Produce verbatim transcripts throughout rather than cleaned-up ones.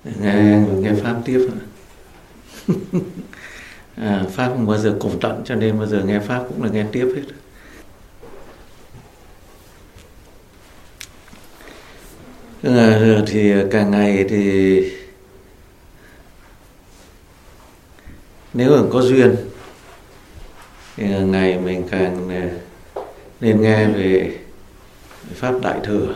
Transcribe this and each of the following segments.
nghe nghe pháp tiếp. À, pháp không bao giờ cùng tận, cho nên bao giờ nghe pháp cũng là nghe tiếp hết. À, thì càng ngày thì nếu mà có duyên thì ngày mình càng nên nghe về pháp Đại Thừa.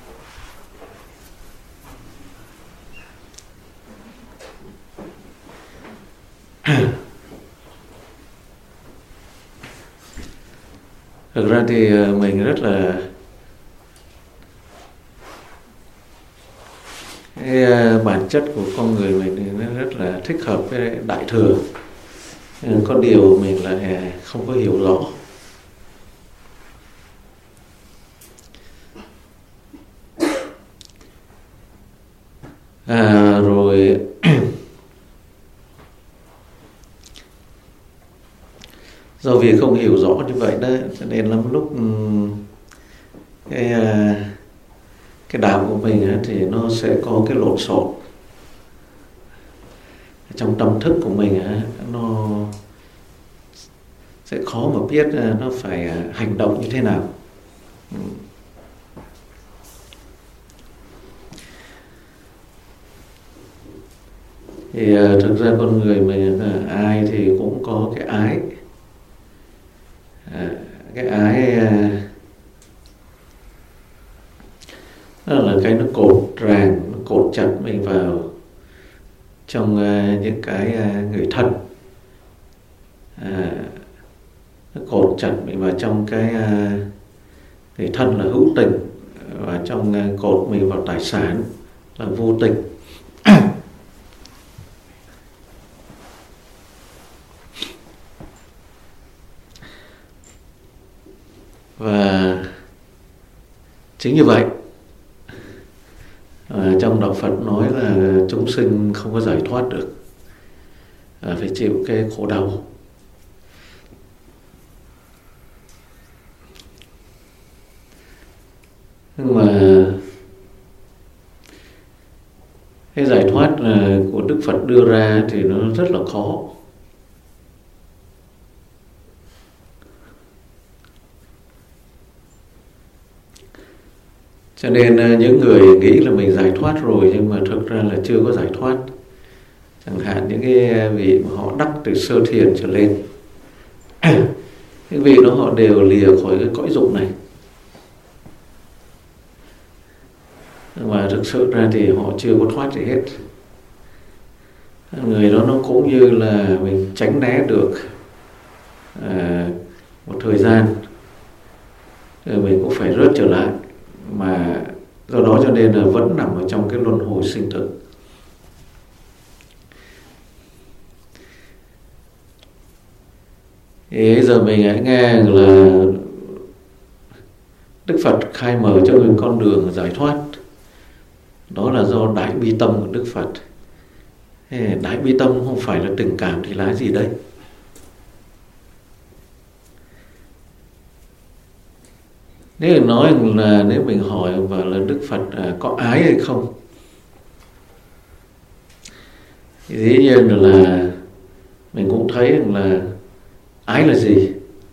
Thực ra thì mình rất là cái bản chất của con người mình thì nó rất là thích hợp với Đại Thừa. Có điều mình lại không có hiểu rõ. À, rồi do vì không hiểu rõ như vậy đó, cho nên lắm lúc cái cái đạo của mình thì nó sẽ có cái lộn xộn trong tâm thức của mình. Nó sẽ khó mà biết nó phải hành động như thế nào. Thì thực ra con người mình ai thì cũng có cái ái. À, cái ái đó là cái nó cột ràng, nó cột chặt mình vào trong uh, những cái uh, người thân. À, nó cột chặt mình vào trong cái uh, người thân là hữu tình, và trong uh, cột mình vào tài sản là vô tình. Và chính như vậy, à, trong đạo Phật nói là chúng sinh không có giải thoát được, à, phải chịu cái khổ đau. Nhưng mà cái giải thoát của Đức Phật đưa ra thì nó rất là khó. Cho nên những người nghĩ là mình giải thoát rồi nhưng mà thực ra là chưa có giải thoát. Chẳng hạn những cái vị mà họ đắc từ sơ thiền trở lên, những vị đó họ đều lìa khỏi cái cõi dục này. Nhưng mà thực sự ra thì họ chưa có thoát gì hết. Người đó nó cũng như là mình tránh né được à, một thời gian, rồi mình cũng phải rớt trở lại. Mà do đó cho nên là vẫn nằm ở trong cái luân hồi sinh tử. Thì bây giờ mình hãy nghe là Đức Phật khai mở cho mình con đường giải thoát. Đó là do đại bi tâm của Đức Phật. Đại bi tâm không phải là tình cảm thì là gì đây? Nếu mình nói là nếu mình hỏi và là Đức Phật à, có ái hay không, thì dĩ nhiên là mình cũng thấy là ái là gì.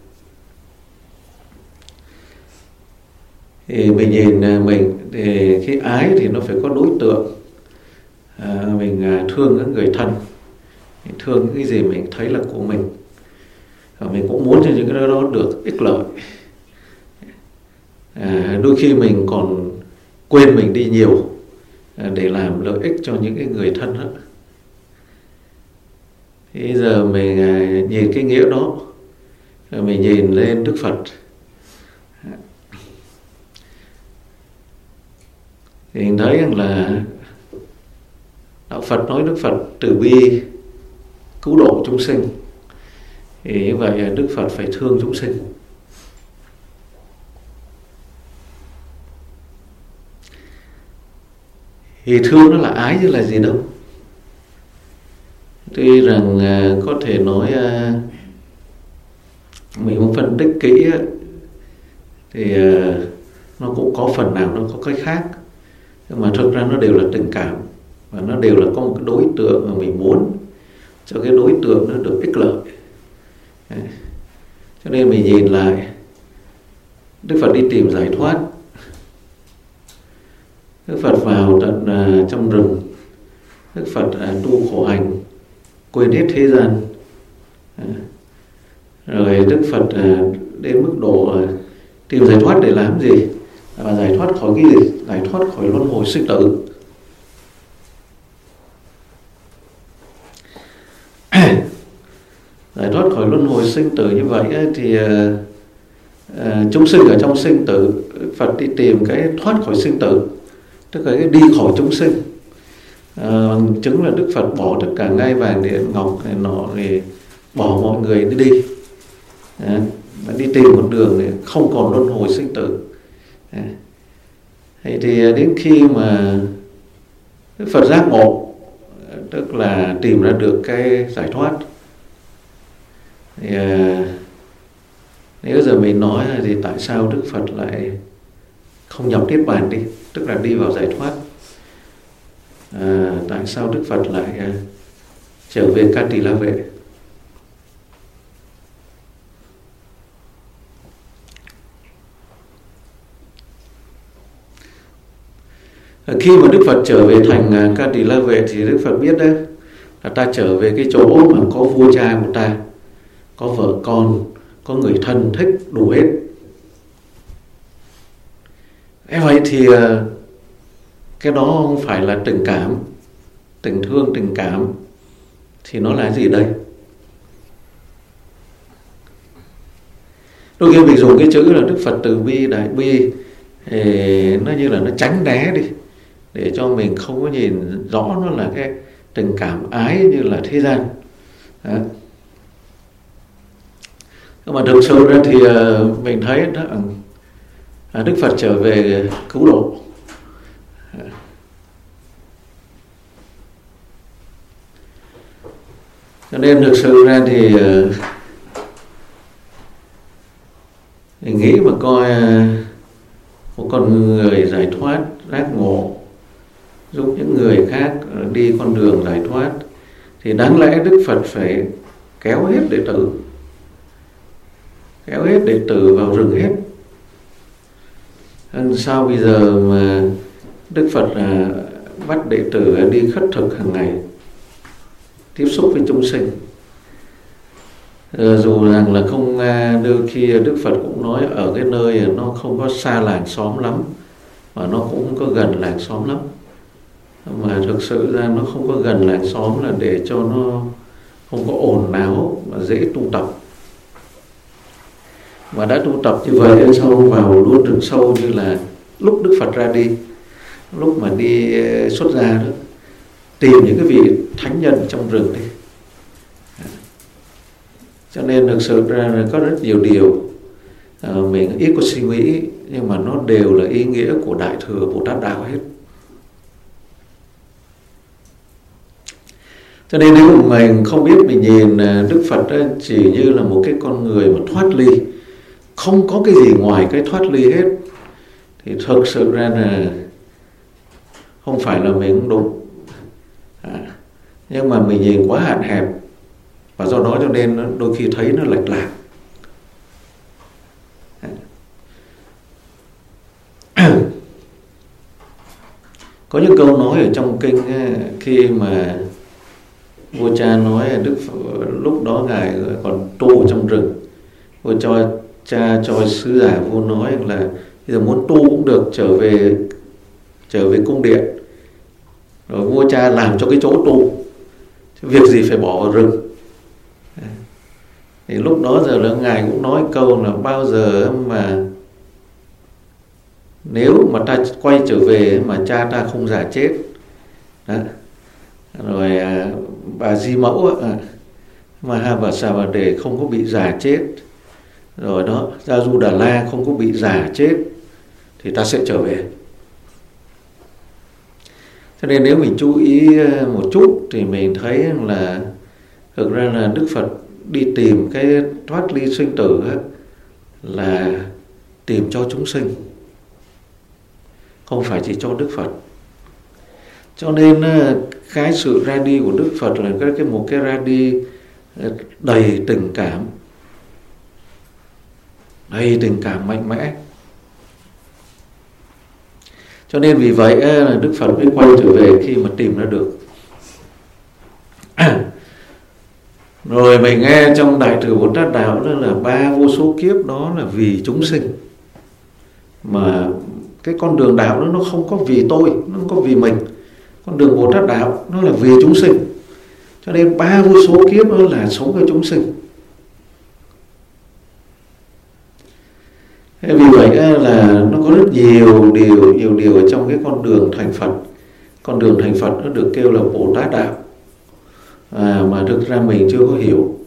Thì mình nhìn mình thì khi ái thì nó phải có đối tượng. À, mình thương các người thân, mình thương những cái gì mình thấy là của mình, và mình cũng muốn cho những cái đó được ích lợi. À, đôi khi mình còn quên mình đi nhiều à, để làm lợi ích cho những cái người thân đó. Thì bây giờ mình à, nhìn cái nghĩa đó, mình nhìn lên Đức Phật, thì mình thấy rằng là đạo Phật nói Đức Phật từ bi cứu độ chúng sinh. Thì như vậy Đức Phật phải thương chúng sinh. Thì thương nó là ái chứ là gì đâu. Tuy rằng uh, có thể nói uh, mình không phân tích kỹ uh, thì uh, nó cũng có phần nào nó có cái khác, nhưng mà thực ra nó đều là tình cảm. và nó đều là có một cái đối tượng mà mình muốn cho cái đối tượng nó được ích lợi. Cho nên mình nhìn lại, Đức Phật đi tìm giải thoát. Đức Phật vào tận uh, trong rừng, Đức Phật uh, tu khổ hành, quên hết thế gian. uh, Rồi Đức Phật uh, đến mức độ uh, tìm giải thoát để làm gì? Và giải thoát khỏi cái gì? Giải thoát khỏi luân hồi sinh tử. Giải thoát khỏi luân hồi sinh tử như vậy ấy, thì uh, uh, chúng sinh ở trong sinh tử, Phật đi tìm cái thoát khỏi sinh tử, tức là cái đi khỏi chúng sinh. Uh, chứng là Đức Phật bỏ tất cả ngai vàng điện ngọc này nọ, thì bỏ mọi người đi đi, uh, đi tìm một đường để không còn luân hồi sinh tử. uh. Thì, thì đến khi mà Đức Phật giác ngộ, tức là tìm ra được cái giải thoát, thì uh, nếu giờ mình nói thì tại sao Đức Phật lại không nhập Niết Bàn đi, tức là đi vào giải thoát? À, tại sao Đức Phật lại uh, trở về Ca Tỳ La Vệ? À, khi mà Đức Phật trở về thành uh, Ca Tỳ La Vệ thì Đức Phật biết đấy là ta trở về cái chỗ mà có vua cha của ta, có vợ con, có người thân thích đủ hết. Thế vậy thì cái đó không phải là tình cảm, tình thương, tình cảm, thì nó là gì đây? Đôi khi mình dùng cái chữ là Đức Phật từ bi, đại bi, thì nó như là nó tránh né đi, để cho mình không có nhìn rõ nó là cái tình cảm ái như là thế gian. Đó. Nhưng mà thực sự ra thì uh, mình thấy đó, uh, Đức Phật trở về cứu độ. Uh. Cho nên thực sự ra thì uh, mình nghĩ mà coi uh, một con người giải thoát, giác ngộ, giúp những người khác uh, đi con đường giải thoát, thì đáng lẽ Đức Phật phải kéo hết đệ tử, kéo hết đệ tử vào rừng hết. Sao bây giờ mà Đức Phật à, bắt đệ tử đi khất thực hàng ngày, tiếp xúc với chúng sinh? À, dù rằng là không, đôi khi Đức Phật cũng nói ở cái nơi nó không có xa làng xóm lắm, và nó cũng không có gần làng xóm lắm. Mà thực sự ra nó không có gần làng xóm là để cho nó không có ồn náo mà dễ tu tập. Mà đã tu tập như vậy sau vào luôn rừng sâu, như là lúc Đức Phật ra đi, lúc mà đi xuất gia đó, tìm những cái vị thánh nhân trong rừng đi. Cho nên thực sự ra là có rất nhiều điều à, mình ít có suy nghĩ, nhưng mà nó đều là ý nghĩa của Đại Thừa Bồ Tát Đạo hết. Cho nên nếu mà mình không biết, mình nhìn Đức Phật đó, chỉ như là một cái con người mà thoát ly, không có cái gì ngoài cái thoát ly hết, thì thực sự ra là không phải là mình không đúng. À, nhưng mà mình nhìn quá hạn hẹp, và do đó cho nên nó, đôi khi thấy nó lệch lạc. À. Có những câu nói ở trong kinh khi mà vua cha nói Đức Phật, lúc đó ngài còn tu trong rừng, vua cho cha cho sứ giả vua nói là bây giờ muốn tu cũng được, trở về trở về cung điện. Rồi vua cha làm cho cái chỗ tu, việc gì phải bỏ vào rừng. Thì lúc đó giờ là ngài cũng nói câu là bao giờ mà nếu mà ta quay trở về mà cha ta không già chết. Đó. Rồi bà Di Mẫu mà Ha và Xà Bà Đề không có bị già chết, rồi đó Gia Du Đà La không có bị già chết, thì ta sẽ trở về. Cho nên nếu mình chú ý một chút thì mình thấy là thực ra là Đức Phật đi tìm cái thoát ly sinh tử là tìm cho chúng sinh, không phải chỉ cho Đức Phật. Cho nên cái sự ra đi của Đức Phật là cái, cái một cái ra đi đầy tình cảm, đầy tình cảm mạnh mẽ. Cho nên vì vậy Đức Phật mới quay trở về khi mà tìm ra được. Rồi mình nghe trong Đại Thừa Bồ Tát Đạo đó là ba vô số kiếp đó là vì chúng sinh. Mà cái con đường đạo đó nó không có vì tôi, nó không có vì mình. Con đường Bồ Tát Đạo nó là vì chúng sinh. Cho nên ba vô số kiếp đó là sống với chúng sinh. Vì vậy là nó có rất nhiều điều, nhiều điều ở trong cái con đường thành Phật. Con đường thành Phật nó được kêu là Bồ Tát Đạo. À, mà thực ra mình chưa có hiểu.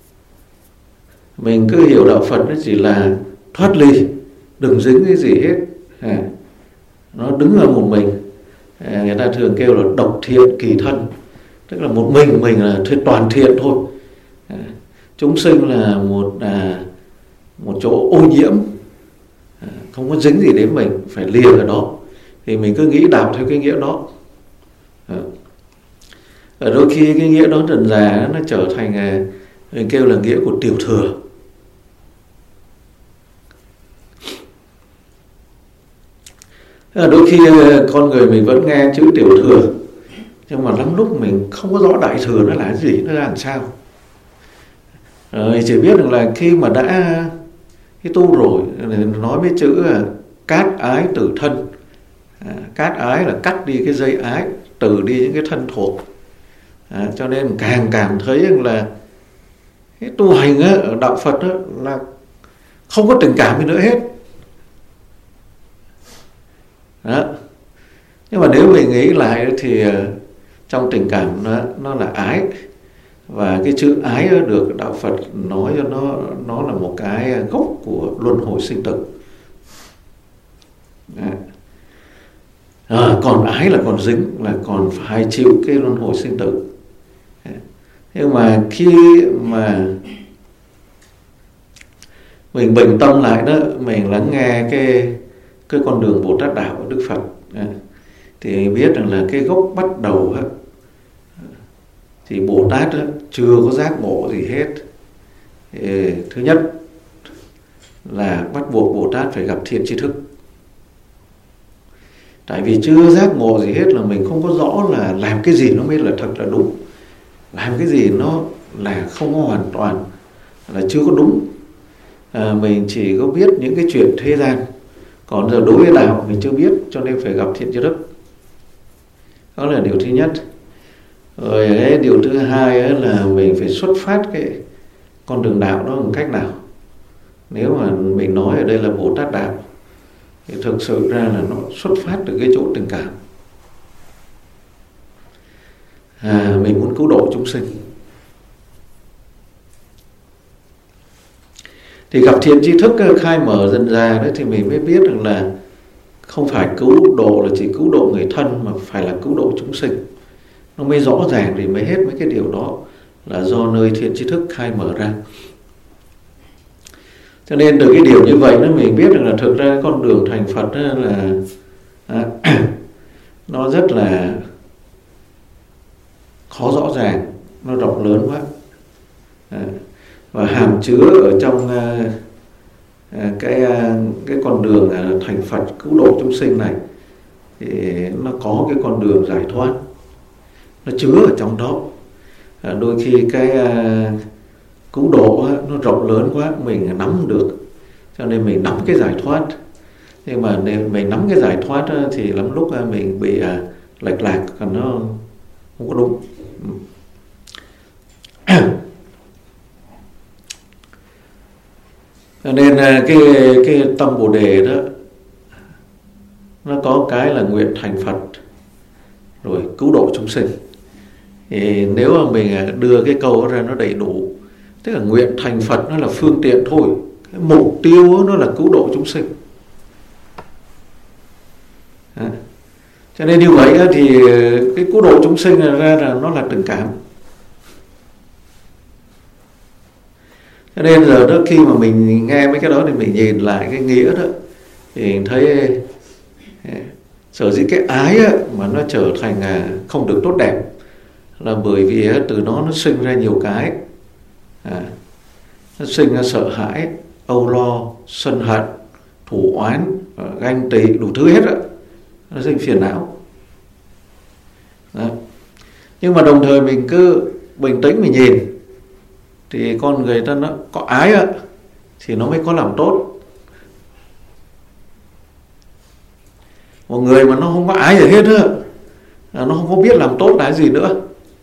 Mình cứ hiểu đạo Phật nó chỉ là thoát ly, đừng dính cái gì hết. À, nó đứng ở một mình. À, người ta thường kêu là độc thiện kỳ thân, tức là một mình mình là toàn thiện thôi. À, chúng sinh là một à, một chỗ ô nhiễm, à, không có dính gì đến mình, phải lìa ở đó. Thì mình cứ nghĩ đạo theo cái nghĩa đó. À, ở đôi khi cái nghĩa đó dần dà nó trở thành mình kêu là nghĩa của tiểu thừa. Đôi khi con người mình vẫn nghe chữ tiểu thừa, nhưng mà lắm lúc mình không có rõ đại thừa nó là cái gì, nó là làm sao. Rồi chỉ biết được là khi mà đã cái tu rồi, nói với chữ cát ái tử thân. À, cát ái là cắt đi cái dây ái, trừ đi những cái thân thuộc. À, cho nên càng cảm thấy là cái tu hành á, ở đạo Phật á, là không có tình cảm gì nữa hết. Đó. Nhưng mà nếu mình nghĩ lại thì trong tình cảm nó, nó là ái. Và cái chữ ái được đạo Phật nói cho nó nó là một cái gốc của luân hồi sinh tử. À, còn ái là còn dính, là còn phải chịu cái luân hồi sinh tử. Nhưng mà khi mà mình bình tâm lại đó, mình lắng nghe cái cái con đường Bồ Tát Đạo của Đức Phật, thì biết rằng là cái gốc bắt đầu thì Bồ Tát chưa có giác ngộ gì hết. Thứ nhất là bắt buộc Bồ Tát phải gặp thiện tri thức. Tại vì chưa giác ngộ gì hết là mình không có rõ là làm cái gì nó mới là thật là đúng, làm cái gì nó là không có hoàn toàn là chưa có đúng. À, mình chỉ có biết những cái chuyện thế gian, còn giờ đối với đạo mình chưa biết, cho nên phải gặp thiện tri thức. Đó là điều thứ nhất. Rồi ấy, điều thứ hai ấy là mình phải xuất phát cái con đường đạo đó bằng cách nào. Nếu mà mình nói ở đây là Bồ Tát Đạo thì thực sự ra là nó xuất phát từ cái chỗ tình cảm. À, mình muốn cứu độ chúng sinh. Thì gặp thiện tri thức khai mở dần ra đấy thì mình mới biết rằng là không phải cứu độ là chỉ cứu độ người thân, mà phải là cứu độ chúng sinh. Nó mới rõ ràng thì mới hết mấy cái điều đó là do nơi thiện tri thức khai mở ra. Cho nên từ cái điều như vậy nó mình biết rằng là thực ra con đường thành Phật là à, nó rất là khó rõ ràng, nó rộng lớn quá. À, và hàm chứa ở trong à, à, cái à, cái con đường à, thành Phật cứu độ chúng sinh này thì nó có cái con đường giải thoát, nó chứa ở trong đó. À, đôi khi cái à, cứu độ á, nó rộng lớn quá mình nắm được, cho nên mình nắm cái giải thoát. Nhưng mà nếu mình nắm cái giải thoát á, thì lắm lúc á, mình bị à, lệch lạc, còn nó không có đúng. Cho nên cái cái tâm Bồ Đề đó nó có cái là nguyện thành Phật rồi cứu độ chúng sinh. Thì nếu mà mình đưa cái câu đó ra nó đầy đủ, tức là nguyện thành Phật nó là phương tiện thôi, cái mục tiêu nó là cứu độ chúng sinh. À, cho nên như vậy thì cái cứu độ chúng sinh ra là nó là tình cảm. Cho nên giờ đó khi mà mình nghe mấy cái đó thì mình nhìn lại cái nghĩa đó thì mình thấy Sở dĩ cái ái á, mà nó trở thành à, không được tốt đẹp là bởi vì á, từ đó nó sinh ra nhiều cái, à, nó sinh ra sợ hãi, âu lo, sân hận, thù oán, ganh tị, đủ thứ hết á, nó sinh phiền não. Đó. Nhưng mà đồng thời mình cứ bình tĩnh mình nhìn thì con người ta nó có ái á, thì nó mới có làm tốt. Một người mà nó không có ái gì hết á, nó không có biết làm tốt là gì nữa.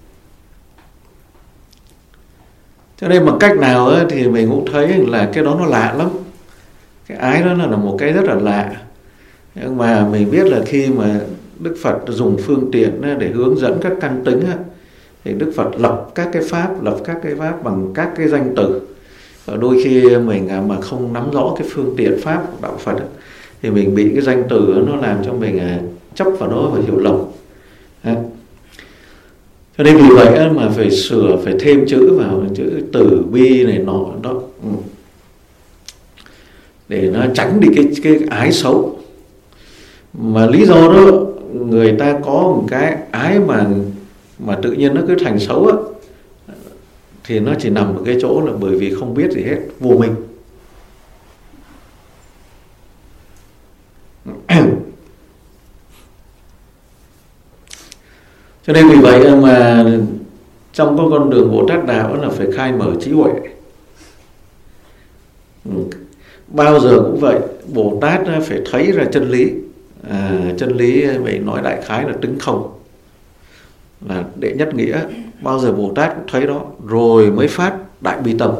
Cho nên bằng cách nào á, thì mình cũng thấy là cái đó nó lạ lắm. Cái ái đó là một cái rất là lạ. Nhưng mà mình biết là khi mà Đức Phật dùng phương tiện để hướng dẫn các căn tính á, thì Đức Phật lập các cái pháp, lập các cái pháp bằng các cái danh từ. Và đôi khi mình mà không nắm rõ cái phương tiện pháp của đạo Phật thì mình bị cái danh từ nó làm cho mình chấp vào đó và hiểu lầm. Cho nên vì vậy mà phải sửa, phải thêm chữ vào, chữ từ bi này nọ đó, để nó tránh đi cái cái ái xấu. Mà lý do đó người ta có một cái ái mà mà tự nhiên nó cứ thành xấu á, thì nó chỉ nằm ở cái chỗ là bởi vì không biết gì hết, vô minh. Cho nên vì vậy mà trong cái con đường Bồ Tát đạo là phải khai mở trí huệ. Bao giờ cũng vậy, Bồ Tát phải thấy ra chân lý. À, chân lý mình nói đại khái là tính không, là đệ nhất nghĩa. Bao giờ Bồ Tát cũng thấy đó rồi mới phát đại bi tâm.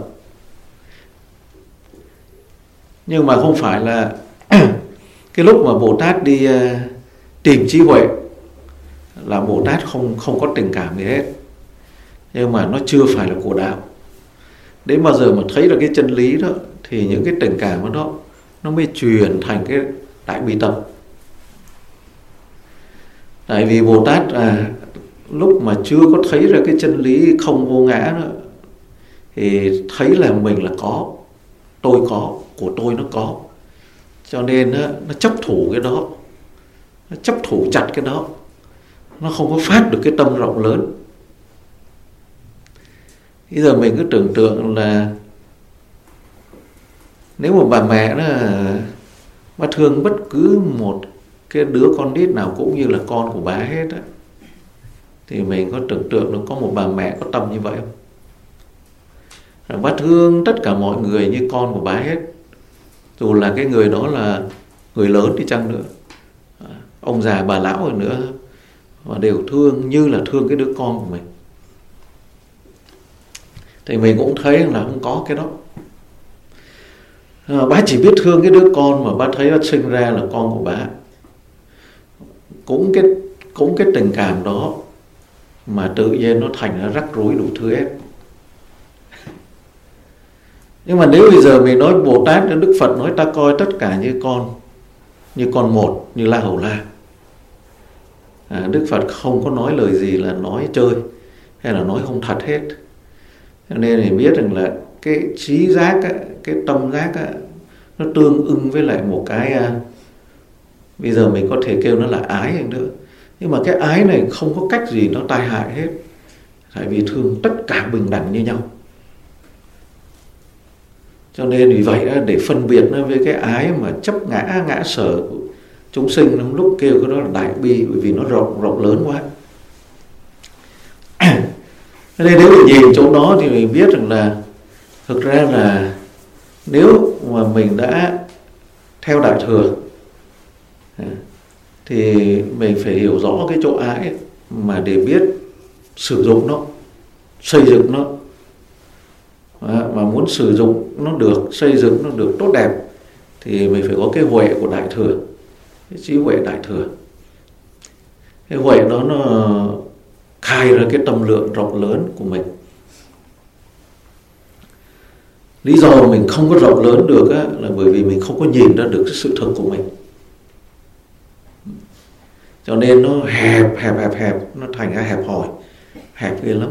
Nhưng mà không phải là cái lúc mà Bồ Tát đi uh, tìm trí huệ là Bồ Tát không không có tình cảm gì hết. Nhưng mà nó chưa phải là của đạo. Đến bao giờ mà thấy được cái chân lý đó thì những cái tình cảm đó nó mới chuyển thành cái đại bi tâm. Tại vì Bồ Tát à, lúc mà chưa có thấy ra cái chân lý không vô ngã đó, thì thấy là mình là có, tôi có, của tôi nó có. Cho nên đó, nó chấp thủ cái đó, nó chấp thủ chặt cái đó, nó không có phát được cái tâm rộng lớn. Bây giờ mình cứ tưởng tượng là nếu mà bà mẹ đó, bà thương bất cứ một cái đứa con nít nào cũng như là con của bà hết á, thì mình có tưởng tượng được có một bà mẹ có tâm như vậy không? Rồi bà thương tất cả mọi người như con của bà hết, dù là cái người đó là người lớn đi chăng nữa, ông già bà lão rồi nữa, và đều thương như là thương cái đứa con của mình. Thì mình cũng thấy là không có cái đó. À, bà chỉ biết thương cái đứa con mà bà thấy nó sinh ra là con của bà. Cũng cái, cũng cái tình cảm đó mà tự nhiên nó thành ra rắc rối đủ thứ hết. Nhưng mà nếu bây giờ mình nói Bồ Tát, Đức Phật nói ta coi tất cả như con, như con một, như La Hầu La. À, Đức Phật không có nói lời gì là nói chơi hay là nói không thật hết. Cho nên mình biết rằng là cái trí giác á, cái tâm giác á, nó tương ưng với lại một cái à, bây giờ mình có thể kêu nó là ái hay nữa. Nhưng mà cái ái này không có cách gì nó tai hại hết. Tại vì thương tất cả bình đẳng như nhau. Cho nên vì vậy để phân biệt nó với cái ái mà chấp ngã, ngã sở của chúng sinh, lúc kêu cái đó là đại bi, bởi vì nó rộng, rộng lớn quá. Nên nếu mình nhìn chỗ đó thì mình biết rằng là thực ra là nếu mà mình đã theo Đại Thừa thì mình phải hiểu rõ cái chỗ ái mà để biết sử dụng nó, xây dựng nó. Mà muốn sử dụng nó được, xây dựng nó được tốt đẹp thì mình phải có cái huệ của Đại Thừa, cái trí huệ Đại Thừa. Cái huệ đó nó khai ra cái tâm lượng rộng lớn của mình. Lý do mình không có rộng lớn được á, là bởi vì mình không có nhìn ra được cái sự thực của mình. Cho nên nó hẹp, hẹp, hẹp, hẹp, nó thành ra hẹp hòi, hẹp ghê lắm.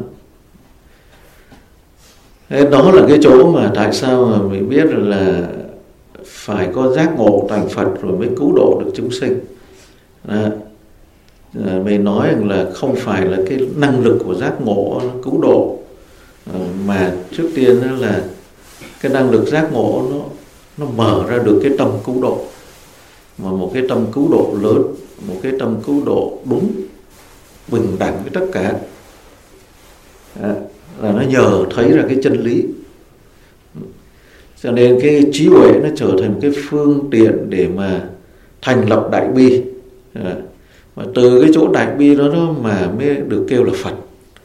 Thế đó là cái chỗ mà tại sao mà mình biết là phải có giác ngộ thành Phật rồi mới cứu độ được chúng sinh. À, mình nói rằng là không phải là cái năng lực của giác ngộ cứu độ, mà trước tiên là cái năng lực giác ngộ nó nó mở ra được cái tâm cứu độ, mà một cái tâm cứu độ lớn, một cái tâm cứu độ đúng, bình đẳng với tất cả, à, là nó nhờ thấy ra cái chân lý. Cho nên cái trí huệ nó trở thành một cái phương tiện để mà thành lập đại bi, à, mà từ cái chỗ đại bi đó, đó mà mới được kêu là Phật.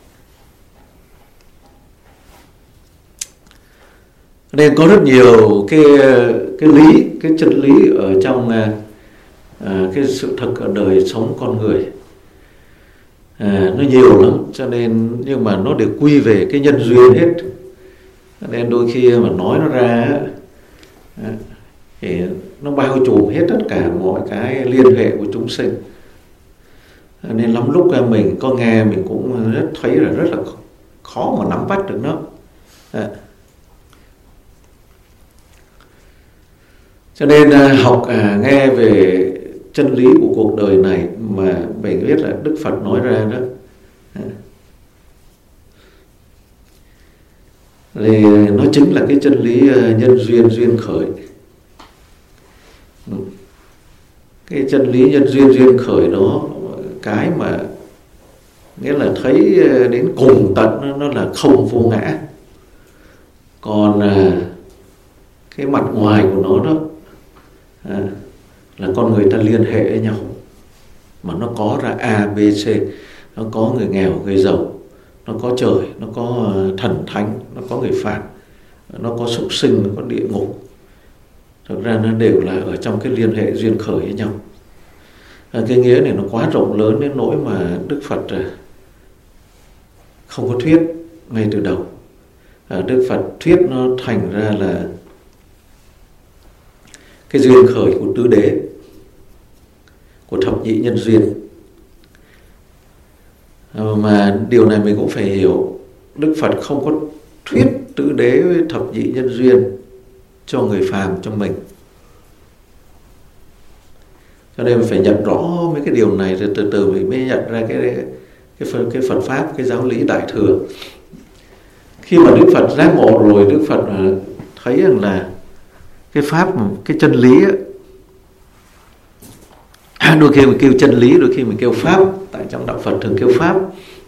Nên có rất nhiều cái cái lý, cái chân lý ở trong à, cái sự thật ở đời sống con người, à, nó nhiều lắm. Cho nên nhưng mà nó đều quy về cái nhân duyên hết. Nên đôi khi mà nói nó ra à, thì nó bao trùm hết tất cả mọi cái liên hệ của chúng sinh. Nên lắm lúc mình có nghe mình cũng rất thấy là rất là khó mà nắm bắt được nó. À. Cho nên học à, nghe về chân lý của cuộc đời này mà mình biết là Đức Phật nói ra đó, à, thì nó chính là cái chân lý nhân duyên duyên khởi. Cái chân lý nhân duyên duyên khởi đó, cái mà nghĩa là thấy đến cùng tận nó, nó là không vô ngã. Còn à, cái mặt ngoài của nó đó à, là con người ta liên hệ với nhau, mà nó có ra A, B, C, nó có người nghèo, người giàu, nó có trời, nó có thần thánh, nó có người phàm, nó có súc sinh, nó có địa ngục. Thực ra nó đều là ở trong cái liên hệ duyên khởi với nhau. À, cái nghĩa này nó quá rộng lớn đến nỗi mà Đức Phật không có thuyết ngay từ đầu. À, Đức Phật thuyết nó thành ra là cái duyên khởi của tứ đế, của thập nhị nhân duyên. À, mà điều này mình cũng phải hiểu, Đức Phật không có thuyết tứ đế với thập nhị nhân duyên cho người phàm, cho mình. Cho nên mình phải nhận rõ mấy cái điều này, rồi từ từ mình mới nhận ra cái cái Phật, cái Phật pháp, cái giáo lý đại thừa. Khi mà Đức Phật giác ngộ rồi, Đức Phật thấy rằng là cái pháp, cái chân lý á, đôi khi mình kêu chân lý, đôi khi mình kêu pháp. Tại trong đạo Phật thường kêu pháp,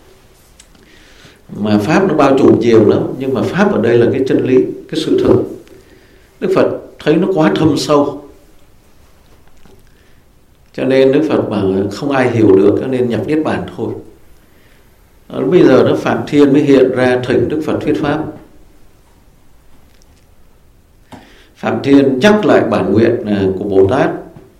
mà pháp nó bao trùm nhiều lắm, nhưng mà pháp ở đây là cái chân lý, cái sự thực. Đức Phật thấy nó quá thâm sâu, cho nên Đức Phật bảo không ai hiểu được, cho nên nhập Niết Bàn thôi. À, bây giờ nó Phạm Thiên mới hiện ra thỉnh Đức Phật thuyết pháp. Phạm Thiên nhắc lại bản nguyện của Bồ Tát.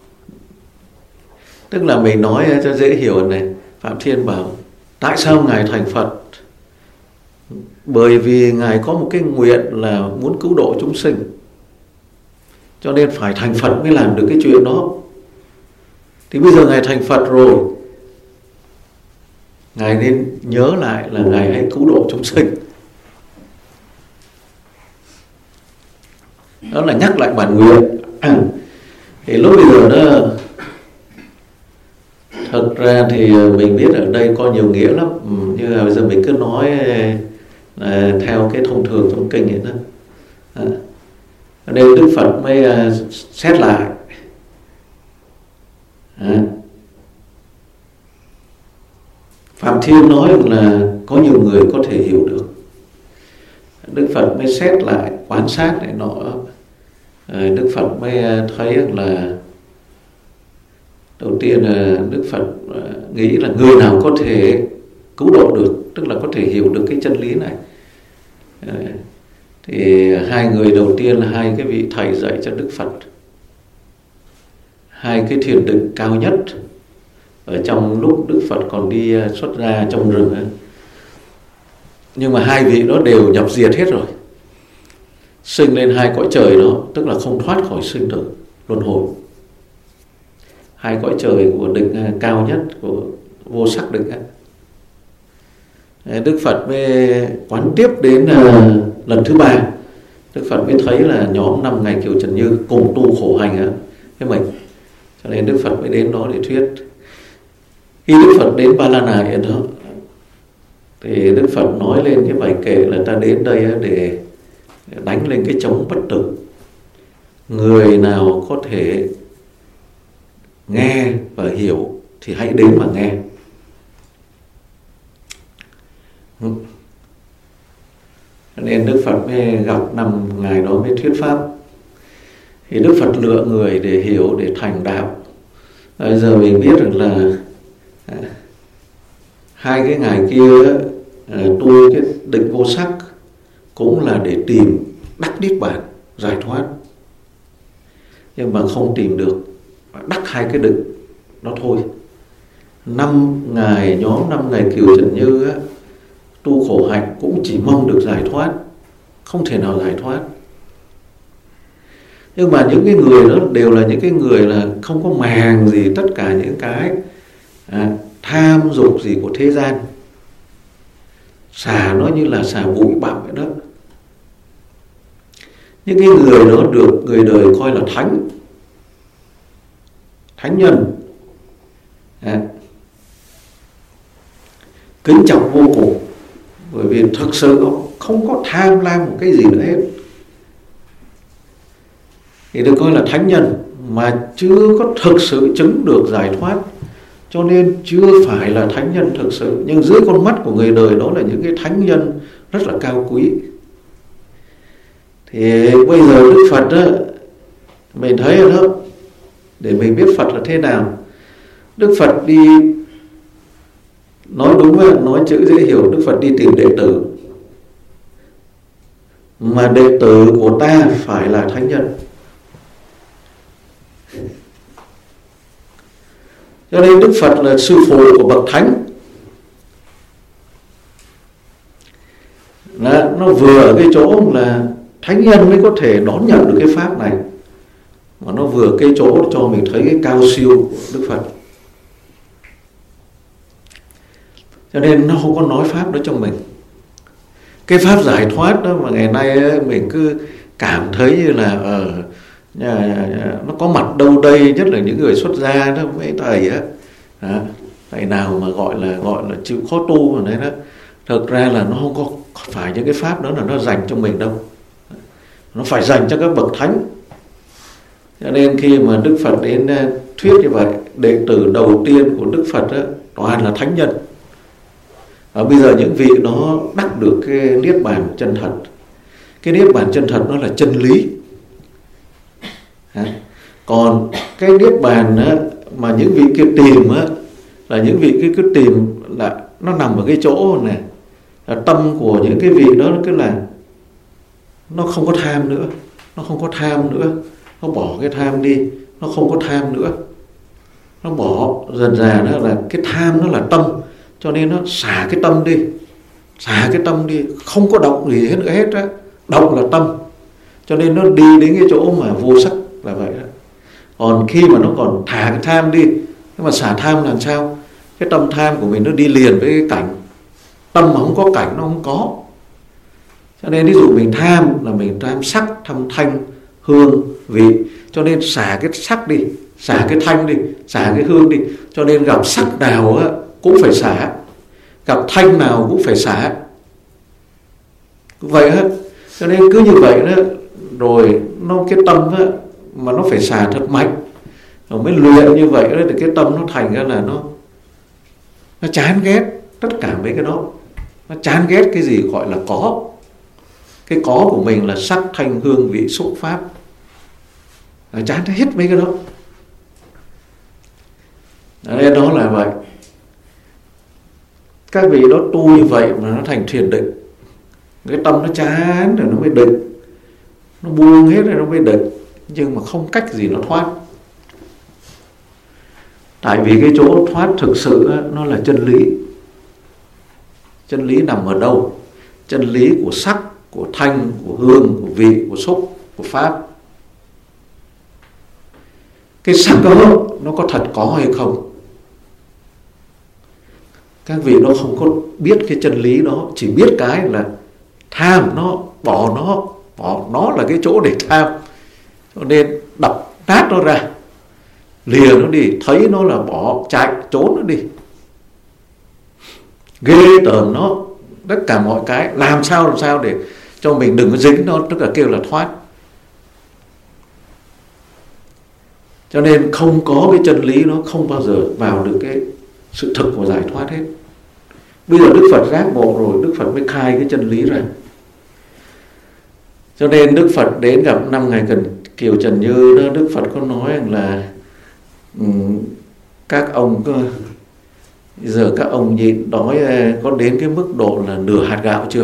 Tức là mình nói cho dễ hiểu này, Phạm Thiên bảo tại sao Ngài thành Phật? Bởi vì Ngài có một cái nguyện là muốn cứu độ chúng sinh, cho nên phải thành Phật mới làm được cái chuyện đó. Thì bây giờ Ngài thành Phật rồi, Ngài nên nhớ lại là Ngài hãy cứu độ chúng sinh. Đó là nhắc lại bản nguyện. Thì lúc bây giờ đó, thật ra thì mình biết ở đây có nhiều nghĩa lắm, nhưng mà bây giờ mình cứ nói là theo cái thông thường trong kinh ấy đó. À, nên Đức Phật mới xét lại. À, Phạm Thiên nói là có nhiều người có thể hiểu được. Đức Phật mới xét lại, quan sát này nọ. À, Đức Phật mới thấy là đầu tiên là Đức Phật nghĩ là người nào có thể cứu độ được, tức là có thể hiểu được cái chân lý này. À, thì hai người đầu tiên là hai cái vị thầy dạy cho Đức Phật, hai cái thiền định cao nhất ở trong lúc Đức Phật còn đi xuất gia trong rừng ấy. Nhưng mà hai vị đó đều nhập diệt hết rồi, sinh lên hai cõi trời đó, tức là không thoát khỏi sinh tử luân hồi. Hai cõi trời của định cao nhất, của vô sắc định ấy. Đức Phật mới quán tiếp đến uh, lần thứ ba, Đức Phật mới thấy là nhóm năm ngày Kiều Trần Như cùng tu khổ hành á với mình, cho nên Đức Phật mới đến đó để thuyết. Khi Đức Phật đến Ba La Nại đó, thì Đức Phật nói lên cái bài kệ là ta đến đây để đánh lên cái trống bất tử. Người nào có thể nghe và hiểu thì hãy đến mà nghe. Nên Đức Phật mới gặp năm ngày đó mới thuyết pháp. Thì Đức Phật lựa người để hiểu, để thành đạo. Bây giờ mình biết được là à, hai cái ngày kia à, tu cái định vô sắc cũng là để tìm đắc niết bàn, giải thoát. Nhưng mà không tìm được, đắc hai cái định đó thôi. Năm ngày nhóm năm ngày Cửu Trần Như á, tu khổ hạnh cũng chỉ mong được giải thoát, không thể nào giải thoát. Nhưng mà những cái người đó đều là những cái người là không có màng gì tất cả những cái à, tham dục gì của thế gian. Xả nó như là xả bụi bặm vậy đó. Những cái người đó được người đời coi là thánh, thánh nhân, à, kính trọng vô cùng. Bởi vì thực sự nó không có tham lam một cái gì nữa hết. Thì được coi là thánh nhân mà chưa có thực sự chứng được giải thoát, cho nên chưa phải là thánh nhân thực sự. Nhưng dưới con mắt của người đời đó là những cái thánh nhân rất là cao quý. Thì bây giờ Đức Phật đó, mình thấy rồi đó, để mình biết Phật là thế nào. Đức Phật đi, nói đúng là nói chữ dễ hiểu, Đức Phật đi tìm đệ tử. Mà đệ tử của ta phải là thánh nhân. Cho nên Đức Phật là sư phụ của bậc thánh. Đó, nó vừa ở cái chỗ là thánh nhân mới có thể đón nhận được cái pháp này, mà nó vừa cái chỗ cho mình thấy cái cao siêu của Đức Phật. Cho nên nó không có nói pháp đó cho mình. Cái pháp giải thoát đó mà ngày nay ấy, mình cứ cảm thấy như là ở uh, nhà, nhà, nó có mặt đâu đây, nhất là những người xuất gia đó, mấy thầy á, à, thầy nào mà gọi là gọi là chịu khó tu mà đấy đó, thực ra là nó không có phải những cái pháp đó là nó dành cho mình đâu, nó phải dành cho các bậc thánh. Cho nên khi mà Đức Phật đến thuyết như vậy, đệ tử đầu tiên của Đức Phật đó, toàn là thánh nhân. Và bây giờ những vị đó đắc được cái niết bàn chân thật. Cái niết bàn chân thật nó là chân lý. Còn cái niết bàn á, mà những vị kia tìm á, là những vị kia cứ tìm là nó nằm ở cái chỗ này, là tâm của những cái vị đó nó cứ là nó không có tham nữa, nó không có tham nữa, nó bỏ cái tham đi, nó không có tham nữa, nó bỏ dần dà đó là cái tham nó là tâm, cho nên nó xả cái tâm đi, xả cái tâm đi, không có động gì hết nữa hết á, động là tâm, cho nên nó đi đến cái chỗ mà vô sắc là vậy đó. Còn khi mà nó còn thả cái tham đi, nhưng mà xả tham làm sao? Cái tâm tham của mình nó đi liền với cái cảnh, tâm mà không có cảnh nó không có. Cho nên ví dụ mình tham là mình tham sắc, tham thanh, hương, vị, cho nên xả cái sắc đi, xả cái thanh đi, xả cái hương đi, cho nên gặp sắc nào á cũng phải xả, gặp thanh nào cũng phải xả, vậy á. Cho nên cứ như vậy đó, rồi nó cái tâm á, mà nó phải xả thật mạnh, rồi mới luyện như vậy đó, thì cái tâm nó thành ra là nó nó chán ghét tất cả mấy cái đó, nó chán ghét cái gì gọi là có. Cái có của mình là sắc, thanh, hương, vị, xúc, pháp, nó chán hết mấy cái đó. Đấy, đó là vậy. Các vị đó tu như vậy mà nó thành thiền định, cái tâm nó chán rồi nó mới định, nó buông hết rồi nó mới định, nhưng mà không cách gì nó thoát. Tại vì cái chỗ thoát thực sự đó, nó là chân lý. Chân lý nằm ở đâu? Chân lý của sắc, của thanh, của hương, của vị, của xúc, của pháp. Cái sắc đó nó có thật có hay không? Các vị nó không có biết cái chân lý đó, chỉ biết cái là tham nó, bỏ nó, bỏ nó là cái chỗ để tham, cho nên đập nát nó ra, lìa nó đi, thấy nó là bỏ, chạy, trốn nó đi, ghê tởm nó, tất cả mọi cái, làm sao làm sao để cho mình đừng có dính nó, tức là kêu là thoát. Cho nên không có cái chân lý nó không bao giờ vào được cái sự thực của giải thoát hết. Bây giờ Đức Phật giác ngộ rồi, Đức Phật mới khai cái chân lý ra. Cho nên Đức Phật đến gặp năm ngài Cần Kiều Trần Như đó, Đức Phật có nói là um, các ông có, giờ các ông nhịn đói có đến cái mức độ là nửa hạt gạo chưa?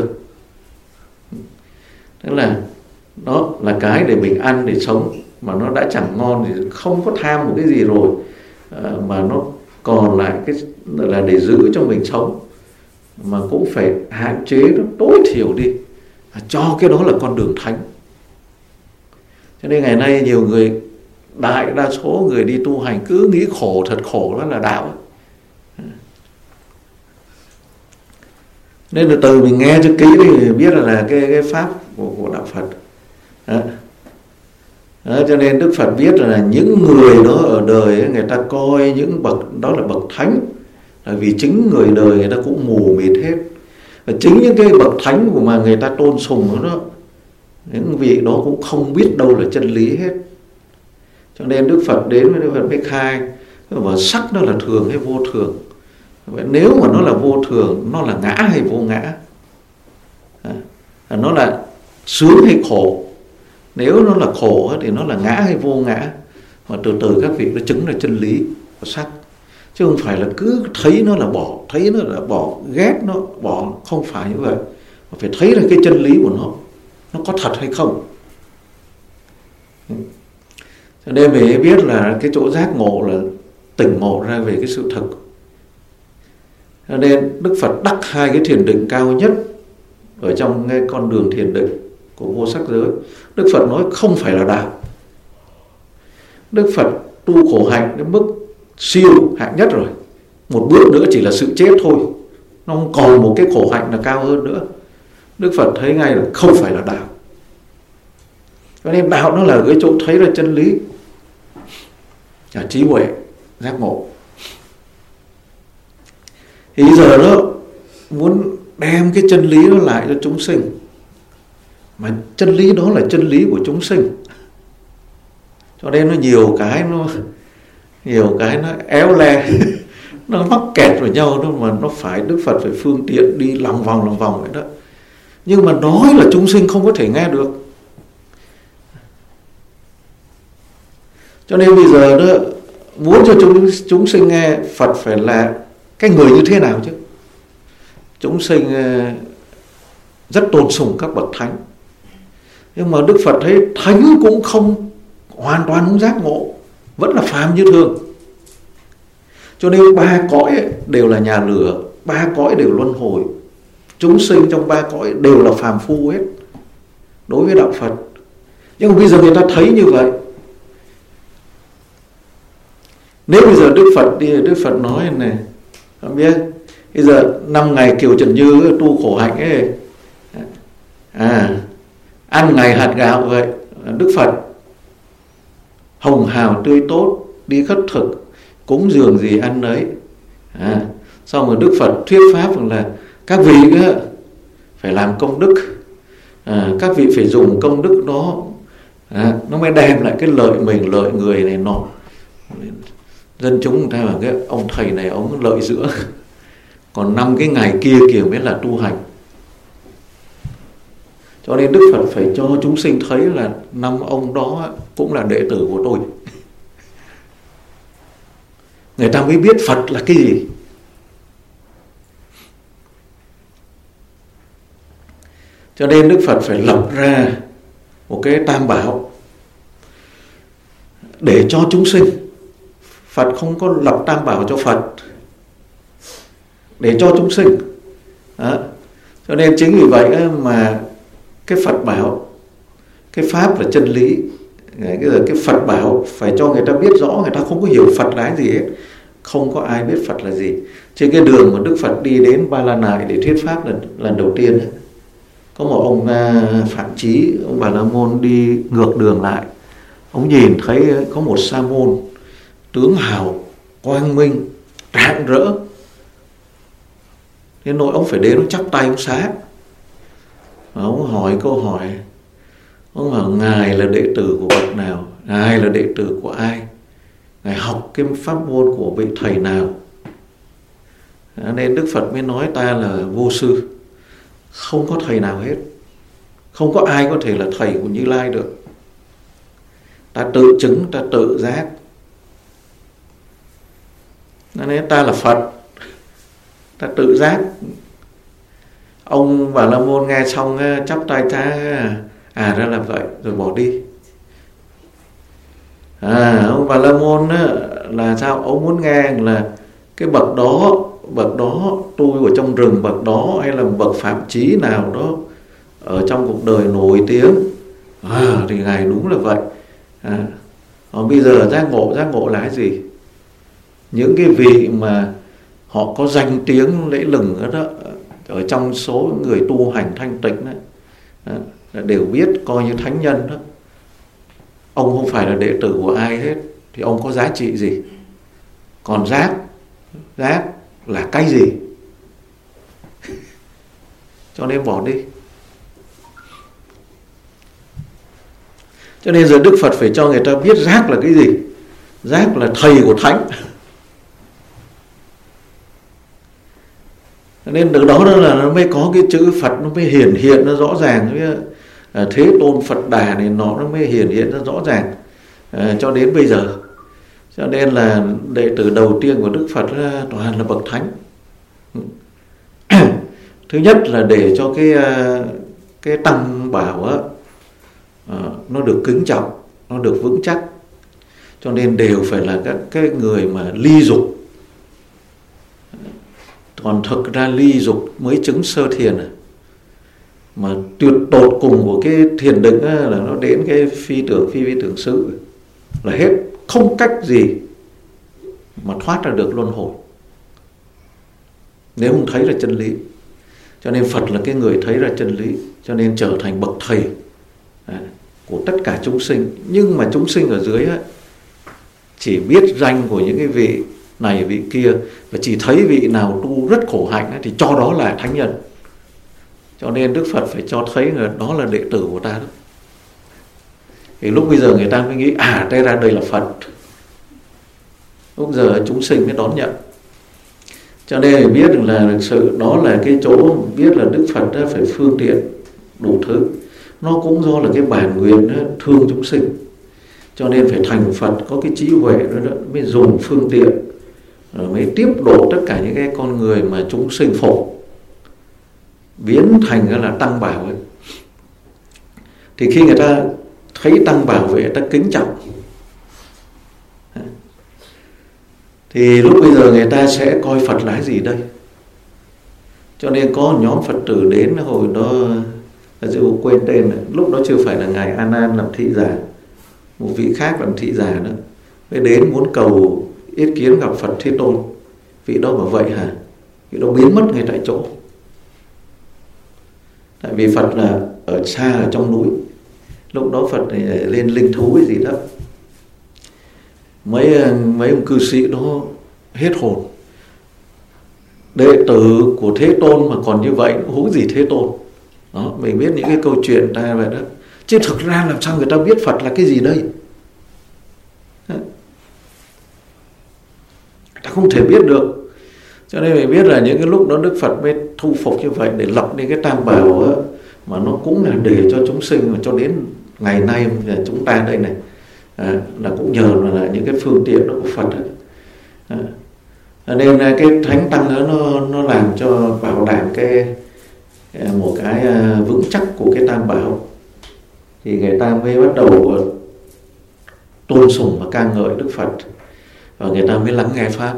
Tức là đó là cái để mình ăn để sống, mà nó đã chẳng ngon thì không có tham một cái gì rồi, à, mà nó còn lại cái là để giữ cho mình sống, mà cũng phải hạn chế nó tối thiểu đi, cho cái đó là con đường thánh. Cho nên ngày nay nhiều người, đại đa số người đi tu hành cứ nghĩ khổ, thật khổ, đó là đạo. Nên là từ mình nghe cho kỹ thì biết là, là cái, cái pháp của, của đạo Phật. Đó. Đó, cho nên Đức Phật biết là những người đó ở đời ấy, người ta coi những bậc đó là bậc thánh, là vì chính người đời người ta cũng mù mịt hết. Và chính những cái bậc thánh của mà người ta tôn sùng đó, những vị đó cũng không biết đâu là chân lý hết. Cho nên Đức Phật đến với Đức Phật mới khai, và sắc nó là thường hay vô thường. Vậy nếu mà nó là vô thường, nó là ngã hay vô ngã? À, nó là sướng hay khổ? Nếu nó là khổ thì nó là ngã hay vô ngã? Mà từ từ các vị nó chứng là chân lý của sắc. Chứ không phải là cứ thấy nó là bỏ, thấy nó là bỏ, ghét nó bỏ, không phải như vậy. Mà phải thấy là cái chân lý của nó, nó có thật hay không. Cho nên mình biết là cái chỗ giác ngộ là tỉnh ngộ ra về cái sự thực. Cho nên Đức Phật đắc hai cái thiền định cao nhất ở trong cái con đường thiền định của vô sắc giới. Đức Phật nói không phải là đạo. Đức Phật tu khổ hạnh đến mức siêu hạng nhất rồi, một bước nữa chỉ là sự chết thôi, nó không còn một cái khổ hạnh là cao hơn nữa. Đức Phật thấy ngay là không phải là đạo. Cho nên đạo nó là cái chỗ thấy ra chân lý, là trí huệ, giác ngộ. Thì giờ đó muốn đem cái chân lý đó lại cho chúng sinh, mà chân lý đó là chân lý của chúng sinh. Cho nên nó nhiều cái nó nhiều cái nó éo le nó mắc kẹt vào nhau đó, mà nó phải Đức Phật phải phương tiện đi lòng vòng lòng vòng vậy đó. Nhưng mà nói là chúng sinh không có thể nghe được. Cho nên bây giờ đó, muốn cho chúng, chúng sinh nghe Phật phải là cái người như thế nào chứ? Chúng sinh rất tôn sùng các bậc thánh, nhưng mà Đức Phật thấy thánh cũng không hoàn toàn không giác ngộ, vẫn là phàm như thường. Cho nên ba cõi đều là nhà lửa, ba cõi đều luân hồi. Chúng sinh trong ba cõi đều là phàm phu hết đối với đạo Phật. Nhưng mà bây giờ người ta thấy như vậy. Nếu bây giờ Đức Phật đi, Đức Phật nói này, không biết bây giờ năm ngày Kiều Trần Như tu khổ hạnh ấy, à, ăn ngày hạt gạo vậy, Đức Phật hồng hào tươi tốt, đi khất thực, cúng dường gì ăn đấy. À, xong rồi Đức Phật thuyết pháp là các vị phải làm công đức, à, các vị phải dùng công đức đó, à, nó mới đem lại cái lợi mình, lợi người này nọ. Dân chúng người ta bảo cái ông thầy này ông lợi giữa, còn năm cái ngày kia kìa mới là tu hành. Cho nên Đức Phật phải cho chúng sinh thấy là năm ông đó cũng là đệ tử của tôi. Người ta mới biết Phật là cái gì. Cho nên Đức Phật phải lập ra một cái tam bảo để cho chúng sinh. Phật không có lập tam bảo cho Phật, để cho chúng sinh. Đó. Cho nên chính vì vậy mà cái Phật bảo, cái pháp là chân lý. Cái, cái Phật bảo phải cho người ta biết rõ, người ta không có hiểu Phật là cái gì hết. Không có ai biết Phật là gì. Trên cái đường mà Đức Phật đi đến Ba La Nại để thuyết pháp lần, lần đầu tiên, có một ông Phạm Chí, ông Bà La Môn đi ngược đường lại. Ông nhìn thấy có một sa môn tướng hào, quang minh, rạng rỡ. Thế nội ông phải đến, ông chắp tay ông xá, và ông hỏi câu hỏi. Ông bảo ngài là đệ tử của bậc nào, ngài là đệ tử của ai, ngài học cái pháp môn của vị thầy nào. Nên Đức Phật mới nói ta là vô sư, không có thầy nào hết, không có ai có thể là thầy của Như Lai được. Ta tự chứng, ta tự giác, nên ta là Phật, ta tự giác. Ông Bà La Môn nghe xong chắp tay ta, à ra là vậy, rồi bỏ đi. À, ông Bà La Môn là sao? Ông muốn nghe là cái bậc đó, bậc đó tôi ở trong rừng bậc đó, hay là bậc phạm chí nào đó ở trong cuộc đời nổi tiếng. À, thì ngài đúng là vậy. À, còn bây giờ giác ngộ, giác ngộ là cái gì? Những cái vị mà họ có danh tiếng lẫy lừng đó, đó ở trong số người tu hành thanh tịnh đó, đó, đều biết coi như thánh nhân đó. Ông không phải là đệ tử của ai hết, thì ông có giá trị gì? Còn giác, giác là cái gì? Cho nên bỏ đi. Cho nên giờ Đức Phật phải cho người ta biết giác là cái gì. Giác là thầy của thánh. Nên từ đó là nó mới có cái chữ Phật, nó mới hiển hiện nó rõ ràng. Thế Tôn Phật Đà này nó nó mới hiển hiện nó rõ ràng à, cho đến bây giờ. Cho nên là đệ tử đầu tiên của Đức Phật toàn là bậc thánh. Thứ nhất là để cho cái cái tăng bảo á, nó được kính trọng, nó được vững chắc. Cho nên đều phải là các cái người mà ly dục. Còn thực ra ly dục mới chứng sơ thiền à. Mà tuyệt tột cùng của cái thiền định á, là nó đến cái phi tưởng phi vi tưởng sự là hết, không cách gì mà thoát ra được luân hồi nếu không thấy là chân lý. Cho nên Phật là cái người thấy ra chân lý, cho nên trở thành bậc thầy à, của tất cả chúng sinh. Nhưng mà chúng sinh ở dưới á, chỉ biết danh của những cái vị này vị kia, và chỉ thấy vị nào tu rất khổ hạnh á, thì cho đó là thánh nhân. Cho nên Đức Phật phải cho thấy là đó là đệ tử của ta đó. Thì lúc bây giờ người ta mới nghĩ à, đây ra đây là Phật. Lúc giờ chúng sinh mới đón nhận. Cho nên phải biết được là thực sự đó là cái chỗ biết là Đức Phật đã phải phương tiện đủ thứ. Nó cũng do là cái bản nguyện đó, thương chúng sinh. Cho nên phải thành Phật, có cái trí huệ đó, đó mới dùng phương tiện, rồi mới tiếp độ tất cả những cái con người mà chúng sinh khổ, biến thành ra là tăng bảo ấy. Thì khi người ta thấy tăng bảo vệ, ta kính trọng, thì lúc bây giờ người ta sẽ coi Phật là cái gì đây. Cho nên có nhóm Phật tử đến hồi đó, dù quên tên, lúc đó chưa phải là ngài A Nan làm thị giả, một vị khác làm thị giả nữa, mới đến muốn cầu yết kiến gặp Phật Thế Tôn. Vị đó bảo vậy hả? Vị đó biến mất ngay tại chỗ. Tại vì Phật là ở xa ở trong núi. Lúc đó Phật này lên linh thú cái gì đó. Mấy mấy ông cư sĩ đó hết hồn. Đệ tử của Thế Tôn mà còn như vậy, huống gì Thế Tôn. Đó, mình biết những cái câu chuyện ta vậy đó. Chứ thực ra làm sao người ta biết Phật là cái gì đây? Ta không thể biết được. Cho nên mình biết là những cái lúc đó Đức Phật mới thu phục như vậy để lập nên cái tam bảo đó, mà nó cũng là để cho chúng sinh, mà cho đến ngày nay chúng ta đây này à, là cũng nhờ là những cái phương tiện đó của Phật đó. À, nên cái thánh tăng đó nó nó làm cho bảo đảm cái một cái vững chắc của cái tam bảo, thì người ta mới bắt đầu tôn sùng và ca ngợi Đức Phật, và người ta mới lắng nghe pháp.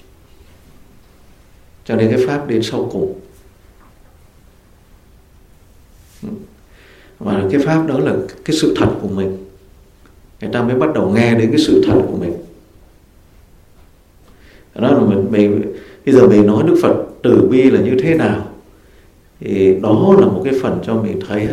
Cho nên cái pháp đến sau cùng. Và cái pháp đó là cái sự thật của mình. Người ta mới bắt đầu nghe đến cái sự thật của mình. Đó là mình, mình bây giờ mình nói Đức Phật từ bi là như thế nào, thì đó là một cái phần cho mình thấy.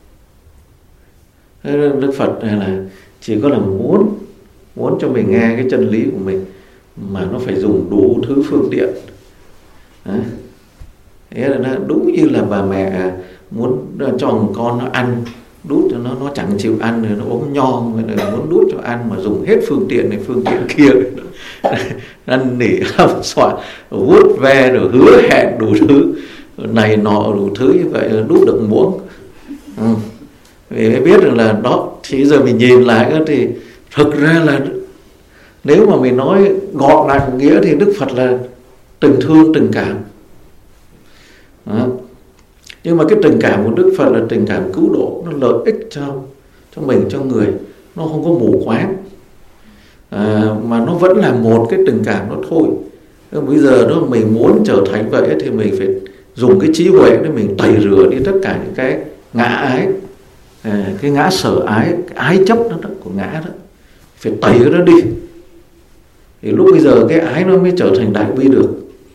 Đức Phật này là chỉ có là muốn muốn cho mình nghe cái chân lý của mình, mà nó phải dùng đủ thứ phương tiện. Đấy. Thế là nó đúng như là bà mẹ muốn cho con nó ăn, đút cho nó nó chẳng chịu ăn rồi nó ốm nhom, muốn đút cho ăn mà dùng hết phương tiện này phương tiện kia, năn nỉ hăm dọa vuốt ve rồi hứa hẹn đủ thứ này nọ đủ thứ như vậy đút được muỗng. Ừ. Vì mới biết được là đó. Thì giờ mình nhìn lại thì thực ra là nếu mà mình nói gọn lại một nghĩa thì Đức Phật là tình thương, tình cảm. Đó. Nhưng mà cái tình cảm của Đức Phật là tình cảm cứu độ, nó lợi ích cho cho mình, cho người, nó không có mù quáng, à, mà nó vẫn là một cái tình cảm đó thôi. Bây giờ đó mình muốn trở thành vậy thì mình phải dùng cái trí huệ để mình tẩy rửa đi tất cả những cái ngã ái, à, cái ngã sở ái, cái ái chấp đó, đó của ngã đó, phải tẩy cái đó đi. Thì lúc bây giờ cái ái nó mới trở thành đại bi được.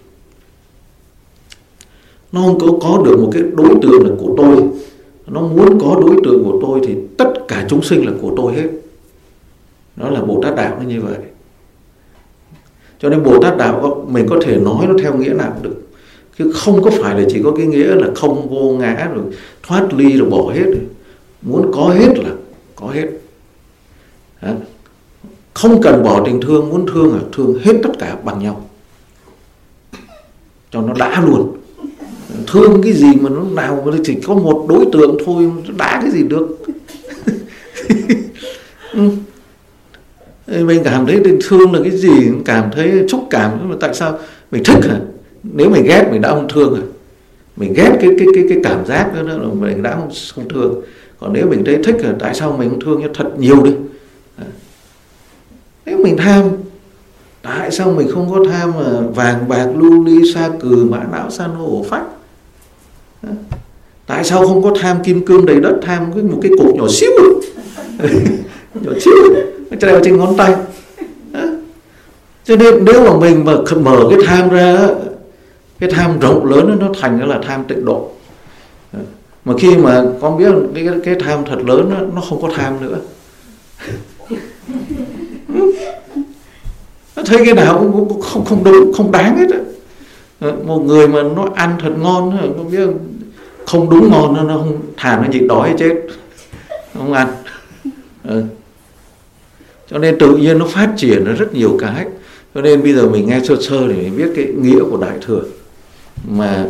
Nó không có, có được một cái đối tượng là của tôi. Nó muốn có đối tượng của tôi thì tất cả chúng sinh là của tôi hết. Đó là Bồ Tát Đạo nó như vậy. Cho nên Bồ Tát Đạo mình có thể nói nó theo nghĩa nào cũng được, chứ không có phải là chỉ có cái nghĩa là không vô ngã rồi thoát ly rồi bỏ hết. Muốn có hết là có hết. Đó. Không cần bỏ tình thương, muốn thương là thương hết tất cả bằng nhau, cho nó đã luôn. Thương cái gì mà nó nào mà chỉ có một đối tượng thôi, nó đã cái gì được. Mình cảm thấy tình thương là cái gì, cảm thấy xúc cảm, mà tại sao mình thích hả? Nếu mình ghét mình đã không thương rồi. Mình ghét cái cái cái cái cảm giác đó, đó là mình đã không, không thương. Còn nếu mình thấy thích là tại sao mình không thương cho thật nhiều đi. Nếu mình tham, tại sao mình không có tham mà vàng bạc lưu ly sa cừ mã não san hô hổ phách? Tại sao không có tham kim cương đầy đất, tham cái một cái cục nhỏ xíu nhỏ xíu nó treo trên ngón tay? Đó. Cho nên nếu mà mình mà mở cái tham ra, cái tham rộng lớn nó thành là tham tịnh độ. Mà khi mà con biết cái, cái tham thật lớn đó, nó không có tham nữa. Nó thấy cái nào cũng không không đúng, không đáng hết á. Một người mà nó ăn thật ngon, không biết không đúng ngon, nó không thà nó nhịn đói chết, không ăn. Ừ. Cho nên tự nhiên nó phát triển nó rất nhiều cái. Cho nên bây giờ mình nghe sơ sơ để mình biết cái nghĩa của Đại Thừa. Mà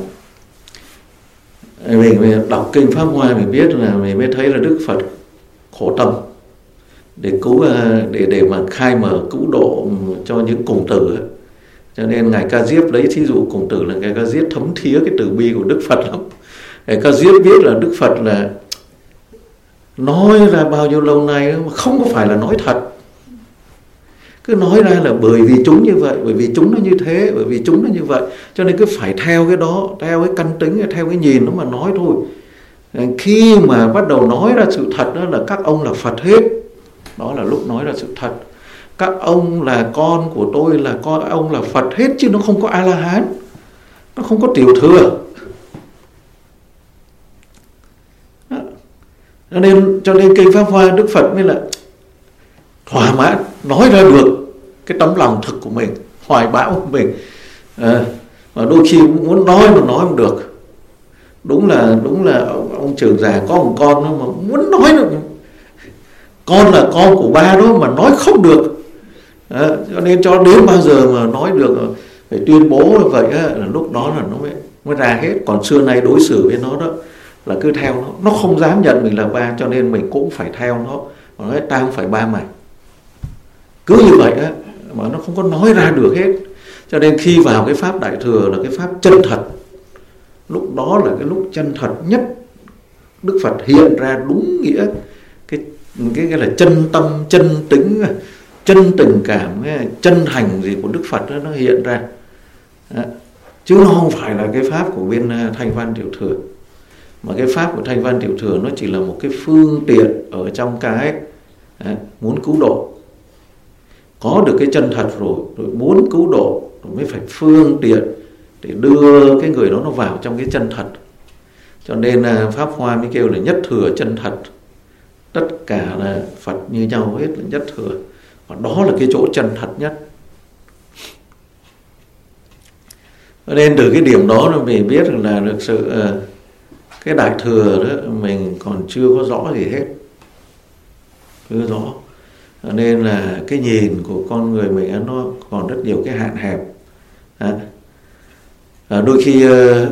mình đọc kinh Pháp Hoa mình biết là mình mới thấy là Đức Phật khổ tâm để cứu, để để mà khai mở cứu độ cho những cùng tử. Cho nên ngài Ca Diếp lấy thí dụ cùng tử là ngài Ca Diếp thấm thía cái từ bi của Đức Phật lắm. Ngài Ca Diếp biết là Đức Phật là nói ra bao nhiêu lâu nay mà không có phải là nói thật, cứ nói ra là bởi vì chúng như vậy, bởi vì chúng nó như thế, bởi vì chúng nó như vậy, cho nên cứ phải theo cái đó, theo cái căn tính, theo cái nhìn nó mà nói thôi. Khi mà bắt đầu nói ra sự thật đó là các ông là Phật hết, đó là lúc nói ra sự thật. Các ông là con của tôi, là con ông là Phật hết, chứ nó không có A-la-hán, nó không có tiểu thừa. Đó. Cho nên cho nên kinh Pháp Hoa Đức Phật mới là thỏa mãn, nói ra được cái tấm lòng thực của mình, hoài bão của mình. À, mà đôi khi muốn nói mà nói không được. Đúng là đúng là ông, ông trưởng già có một con mà muốn nói được, con là con của ba đó mà nói không được. À, cho nên cho đến bao giờ mà nói được phải tuyên bố như vậy á, là lúc đó là nó mới, mới ra hết. Còn xưa nay đối xử với nó đó là cứ theo nó, nó không dám nhận mình là ba, cho nên mình cũng phải theo nó. Nó nói tao không phải ba mày, cứ như vậy á, mà nó không có nói ra được hết. Cho nên khi vào cái pháp Đại Thừa là cái pháp chân thật, lúc đó là cái lúc chân thật nhất. Đức Phật hiện ra đúng nghĩa cái cái, cái là chân tâm, chân tính, chân tình cảm, chân thành gì của Đức Phật đó, nó hiện ra. Đó. Chứ nó không phải là cái pháp của bên Thanh Văn Tiểu Thừa. Mà cái pháp của Thanh Văn Tiểu Thừa nó chỉ là một cái phương tiện ở trong cái đó, muốn cứu độ. Có được cái chân thật rồi, rồi muốn cứu độ rồi mới phải phương tiện để đưa cái người đó nó vào trong cái chân thật. Cho nên Pháp Hoa mới kêu là nhất thừa chân thật. Tất cả là Phật như nhau hết, là nhất thừa. Và đó là cái chỗ chân thật nhất. Nên từ cái điểm đó mình biết là thực sự cái Đại Thừa đó mình còn chưa có rõ gì hết, chưa rõ. Nên là cái nhìn của con người mình nó còn rất nhiều cái hạn hẹp. À, đôi khi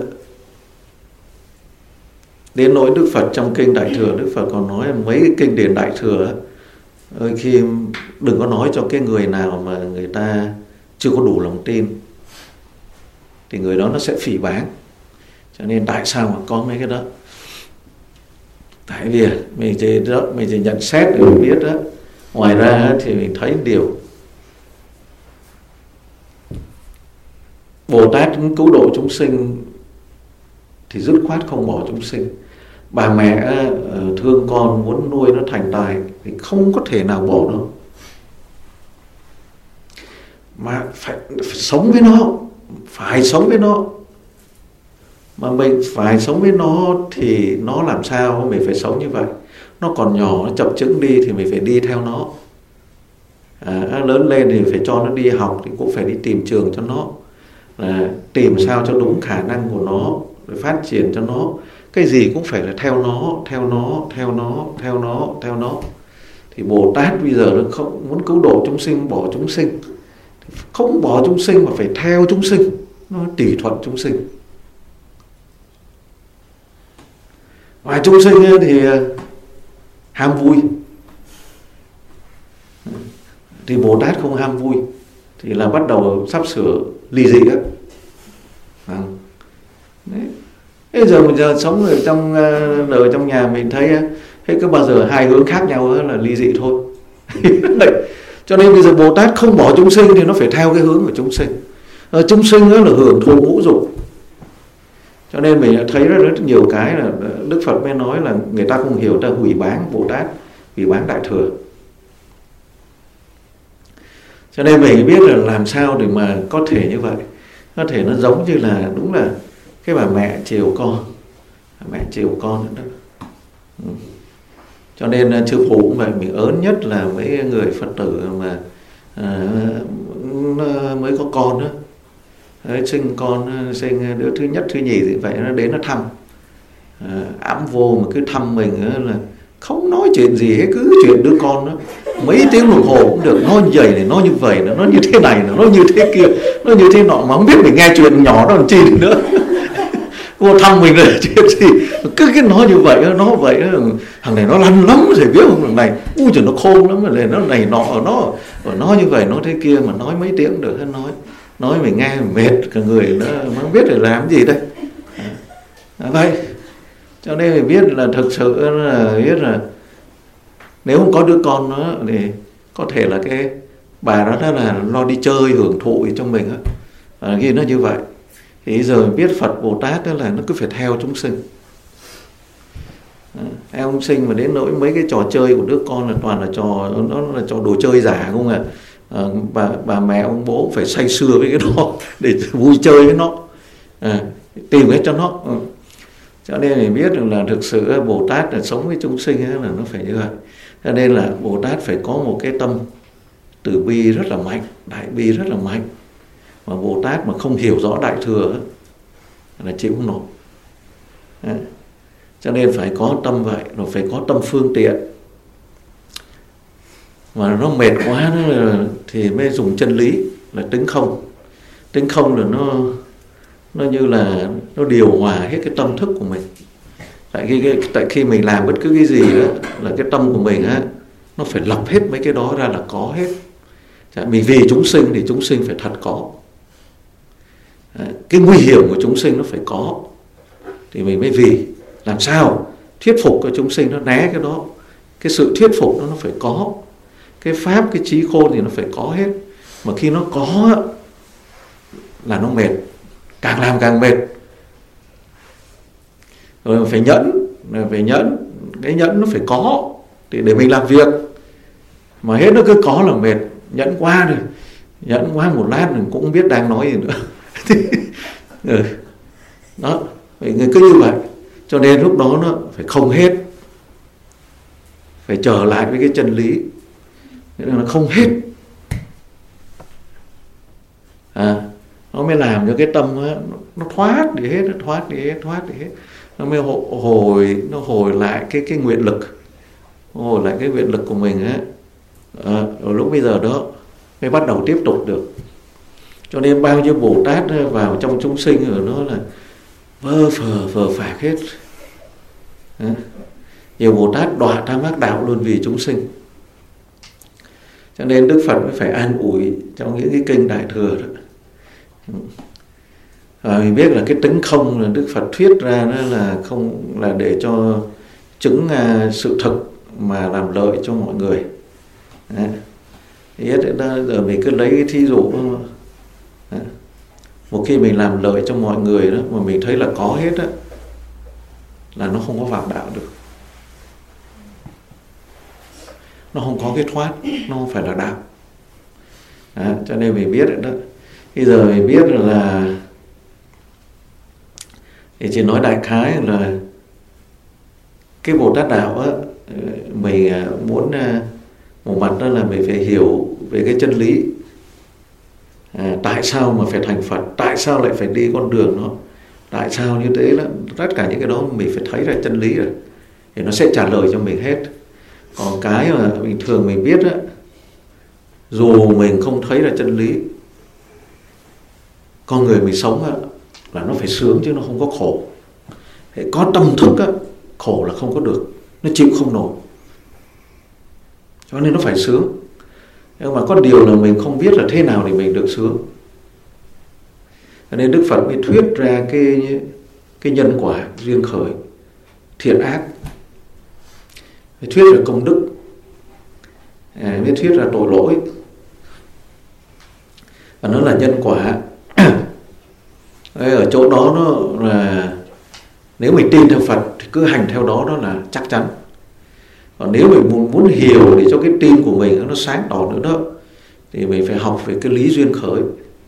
đến nỗi Đức Phật trong kinh Đại Thừa, Đức Phật còn nói mấy cái kinh điển Đại Thừa, đôi khi đừng có nói cho cái người nào mà người ta chưa có đủ lòng tin, thì người đó nó sẽ phỉ báng. Cho nên tại sao mà có mấy cái đó? Tại vì mình chỉ, đó, mình chỉ nhận xét để mình biết đó. Ngoài ra thì mình thấy điều Bồ Tát cứu độ chúng sinh thì dứt khoát không bỏ chúng sinh. Bà mẹ thương con muốn nuôi nó thành tài thì không có thể nào bỏ nó, mà phải, phải sống với nó, phải sống với nó. Mà mình phải sống với nó thì nó làm sao mình phải sống như vậy. Nó còn nhỏ, nó chập chững đi thì mình phải đi theo nó. À, lớn lên thì phải cho nó đi học thì cũng phải đi tìm trường cho nó, là tìm sao cho đúng khả năng của nó, để phát triển cho nó. Cái gì cũng phải là theo nó, theo nó, theo nó, theo nó, theo nó. Thì Bồ Tát bây giờ nó không muốn cứu độ chúng sinh, bỏ chúng sinh. Không bỏ chúng sinh mà phải theo chúng sinh, nó tùy thuận chúng sinh. Ngoài chúng sinh thì ham vui, thì Bồ Tát không ham vui thì là bắt đầu sắp sửa ly dị đó. Đấy. Bây giờ mình giờ sống ở trong ở trong nhà mình thấy thế, cứ bao giờ hai hướng khác nhau là ly dị thôi. Cho nên bây giờ Bồ Tát không bỏ chúng sinh thì nó phải theo cái hướng của chúng sinh. À, chúng sinh là hưởng thụ ngũ dục. Cho nên mình thấy rất, rất nhiều cái là Đức Phật mới nói là người ta không hiểu, ta hủy báng Bồ Tát, hủy báng Đại Thừa. Cho nên mình biết là làm sao để mà có thể như vậy. Có thể nó giống như là đúng là cái bà mẹ chiều con, mẹ chiều con đó. Ừ. Cho nên chư phụ cũng vậy, mình ớn nhất là mấy người Phật tử mà à, mới có con đó. Đấy, sinh con, sinh đứa thứ nhất, thứ nhì thì vậy, nó đến nó thăm, à, ẵm vô mà cứ thăm mình là không nói chuyện gì hết, cứ chuyện đứa con đó. Mấy tiếng đồng hồ cũng được, nó như vậy này, nó như vậy, nó như thế này, nó như thế kia, nó như thế nọ, mà không biết mình nghe chuyện nhỏ đó làm chi nữa. Cô thăm mình là chuyện gì, cứ cái nói như vậy, nó vậy, thằng này nó lăn lắm, rồi biết không, thằng này, ui trời nó khôn lắm, rồi nó này nọ, nó nó như vậy, nó thế kia, mà nói mấy tiếng được hết nói. Nói mình nghe mệt cả người, nó không biết phải làm gì đây. À, vậy cho nên mình biết là thực sự là biết là nếu không có đứa con đó thì có thể là cái bà đó, đó là lo đi chơi hưởng thụ trong mình á, à, khi nó như vậy thì giờ mình biết Phật Bồ Tát đó là nó cứ phải theo chúng sinh. À, theo chúng sinh mà đến nỗi mấy cái trò chơi của đứa con là toàn là trò, nó là trò đồ chơi giả không à. À, bà, bà mẹ ông bố phải say sưa với cái đó để vui chơi với nó, à, tìm hết cho nó. Ừ. Cho nên mình biết được là thực sự Bồ Tát là sống với chúng sinh là nó phải như vậy. Cho nên là Bồ Tát phải có một cái tâm từ bi rất là mạnh, đại bi rất là mạnh. Mà Bồ Tát mà không hiểu rõ Đại Thừa là chịu không nổi. À, cho nên phải có tâm vậy, rồi phải có tâm phương tiện. Mà nó mệt quá đó là, thì mới dùng chân lý là tính không. Tính không là nó nó như là nó điều hòa hết cái tâm thức của mình. Tại khi tại khi mình làm bất cứ cái gì đó, là cái tâm của mình á, nó phải lọc hết mấy cái đó ra là có hết. Mình vì chúng sinh thì chúng sinh phải thật có. Cái nguy hiểm của chúng sinh nó phải có thì mình mới vì. Làm sao thuyết phục cho chúng sinh nó né cái đó. Cái sự thuyết phục nó nó phải có. Cái pháp, cái trí khôn thì nó phải có hết. Mà khi nó có là nó mệt, càng làm càng mệt. Rồi phải nhẫn, phải nhẫn, cái nhẫn nó phải có để, để mình làm việc. Mà hết nó cứ có là mệt, nhẫn quá rồi, nhẫn quá một lát mình cũng không biết đang nói gì nữa. Ừ. Đó, mình cứ như vậy. Cho nên lúc đó nó phải không hết, phải trở lại với cái chân lý. Nghĩa là nó không hết. À, nó mới làm cho cái tâm á, nó, nó thoát đi hết, nó thoát đi hết, thoát đi hết, nó mới hồi nó hồi lại cái cái nguyện lực, hồi lại cái nguyện lực của mình á, à, rồi lúc bây giờ đó mới bắt đầu tiếp tục được. Cho nên bao nhiêu Bồ Tát vào trong chúng sinh rồi nó là vơ phờ vờ phạc hết. À, nhiều Bồ Tát đọa tam ác đạo luôn vì chúng sinh. Cho nên Đức Phật mới phải an ủi trong những cái kinh Đại Thừa đó. À, mình biết là cái tính không là Đức Phật thuyết ra đó là không là để cho chứng uh, sự thực mà làm lợi cho mọi người. Đấy. Đó, giờ mình cứ lấy cái thí dụ đó. Một khi mình làm lợi cho mọi người đó mà mình thấy là có hết đó, là nó không có vào đạo được, nó không có cái thoát, nó không phải là đạo. À, cho nên mình biết đó. Bây giờ mình biết là thì chỉ nói đại khái là cái Bồ Tát đạo á, mình muốn một mặt đó là mình phải hiểu về cái chân lý. À, tại sao mà phải thành Phật, tại sao lại phải đi con đường đó, tại sao như thế đó, tất cả những cái đó mình phải thấy ra chân lý rồi thì nó sẽ trả lời cho mình hết. Còn cái mà bình thường mình biết á, dù mình không thấy ra chân lý, con người mình sống á, là nó phải sướng chứ nó không có khổ. Thế có tâm thức á, khổ là không có được, nó chịu không nổi, cho nên nó phải sướng. Nhưng mà có điều là mình không biết là thế nào thì mình được sướng. Cho nên Đức Phật mới thuyết ra cái, cái nhân quả duyên khởi, thiện ác, mới thuyết ra công đức, à, mới thuyết ra tội lỗi. Và nó là nhân quả. Ở chỗ đó nó là nếu mình tin theo Phật thì cứ hành theo đó, đó là chắc chắn. Còn nếu mình muốn, muốn hiểu để cho cái tin của mình nó sáng tỏ nữa đó, thì mình phải học về cái lý duyên khởi.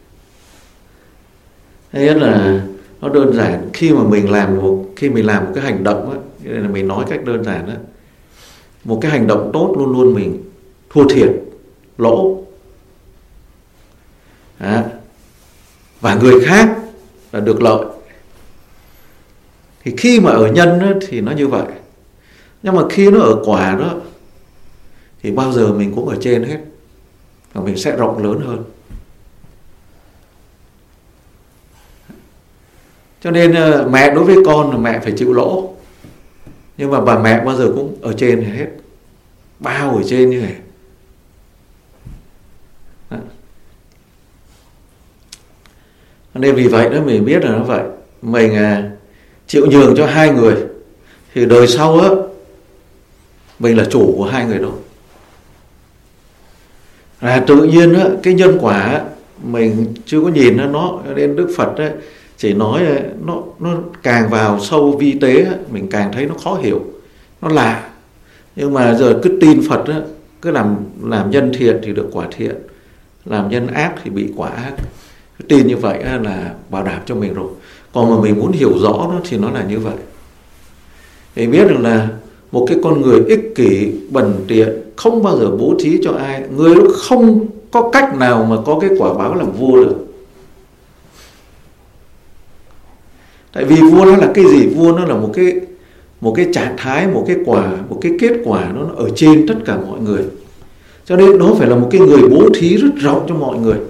Thế là nó đơn giản, khi mà mình làm một khi mình làm một cái hành động á, là mình nói cách đơn giản á, một cái hành động tốt luôn luôn mình thua thiệt, lỗ. À, và người khác là được lợi. Thì khi mà ở nhân á, thì nó như vậy. Nhưng mà khi nó ở quả đó thì bao giờ mình cũng ở trên hết, và mình sẽ rộng lớn hơn. Cho nên mẹ đối với con là mẹ phải chịu lỗ, nhưng mà bà mẹ bao giờ cũng ở trên hết, bao ở trên như này. Đó. Nên vì vậy đó mình biết là nó vậy. Mình à, chịu nhường cho hai người thì đời sau á, mình là chủ của hai người đó. À, tự nhiên á, cái nhân quả á, mình chưa có nhìn nó, nó nên Đức Phật á, chỉ nói nó, nó càng vào sâu vi tế á, mình càng thấy nó khó hiểu, nó lạ. Nhưng mà giờ cứ tin Phật á, cứ làm làm nhân thiện thì được quả thiện, làm nhân ác thì bị quả ác. Cứ tin như vậy á, là bảo đảm cho mình rồi. Còn mà mình muốn hiểu rõ nó thì nó là như vậy. Thì biết được là một cái con người ích kỷ, bần tiện, không bao giờ bố thí cho ai, người đó không có cách nào mà có cái quả báo làm vua được. Tại vì vua nó là cái gì? Vua nó là một cái một cái trạng thái, một cái quả, một cái kết quả nó ở trên tất cả mọi người. Cho nên nó phải là một cái người bố thí rất rộng cho mọi người,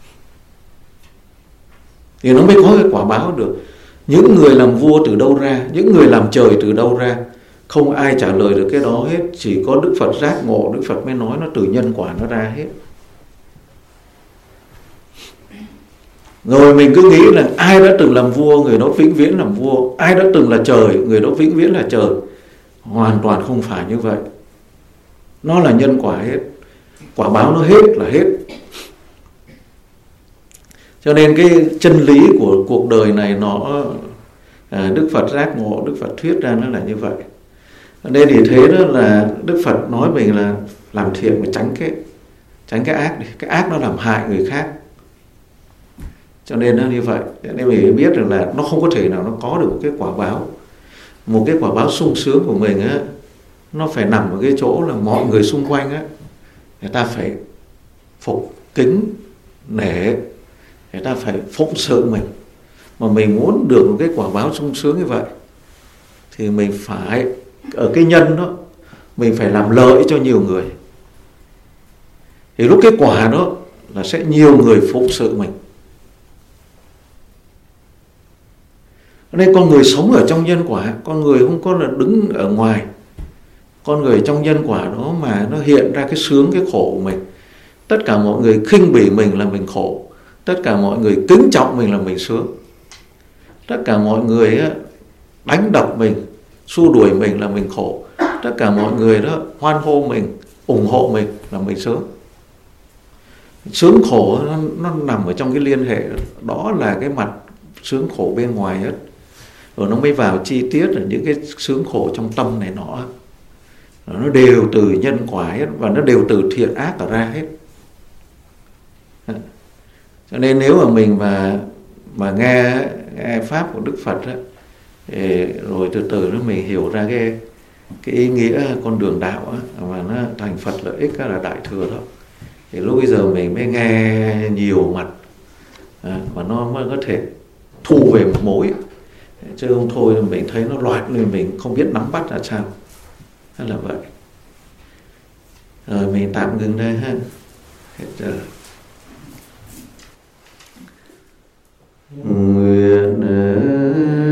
thì nó mới có cái quả báo được. Những người làm vua từ đâu ra, những người làm trời từ đâu ra, không ai trả lời được cái đó hết. Chỉ có Đức Phật giác ngộ, Đức Phật mới nói nó từ nhân quả nó ra hết. Rồi mình cứ nghĩ là ai đã từng làm vua, người đó vĩnh viễn làm vua. Ai đã từng là trời, người đó vĩnh viễn là trời. Hoàn toàn không phải như vậy. Nó là nhân quả hết, quả báo nó hết là hết. Cho nên cái chân lý của cuộc đời này nó à, Đức Phật giác ngộ, Đức Phật thuyết ra nó là như vậy. Nên thì thế đó là Đức Phật nói mình là làm thiện mà tránh cái tránh cái ác đi. Cái ác nó làm hại người khác. Cho nên nó như vậy. Nên mình biết được là nó không có thể nào nó có được một cái quả báo, một cái quả báo sung sướng của mình á, nó phải nằm ở cái chỗ là mọi người xung quanh á, người ta phải phục kính nể, người ta phải phụng sự mình. Mà mình muốn được một cái quả báo sung sướng như vậy thì mình phải ở cái nhân đó, mình phải làm lợi cho nhiều người. Thì lúc cái quả đó là sẽ nhiều người phụng sự mình. Nên con người sống ở trong nhân quả, con người không có là đứng ở ngoài. Con người trong nhân quả đó mà nó hiện ra cái sướng cái khổ của mình. Tất cả mọi người khinh bỉ mình là mình khổ, tất cả mọi người kính trọng mình là mình sướng. Tất cả mọi người đánh đập mình, xua đuổi mình là mình khổ. Tất cả mọi người đó hoan hô mình, ủng hộ mình là mình sướng. Sướng khổ nó, nó nằm ở trong cái liên hệ đó. Đó là cái mặt sướng khổ bên ngoài hết. Rồi nó mới vào chi tiết là những cái sướng khổ trong tâm này nọ. Nó đều từ nhân quả hết, và nó đều từ thiện ác cả ra hết. Cho nên nếu mà mình mà mà nghe, nghe pháp của Đức Phật đó, thì rồi từ từ nó mình hiểu ra cái cái ý nghĩa con đường đạo đó, mà nó thành Phật lợi ích là đại thừa đó, thì lúc bây giờ mình mới nghe nhiều mặt, à, mà nó mới có thể thu về một mối. Chứ không thôi mình thấy nó loạn nên mình không biết nắm bắt là sao. Thế là vậy. Rồi mình tạm ngừng đây ha. Hết giờ. Nguyện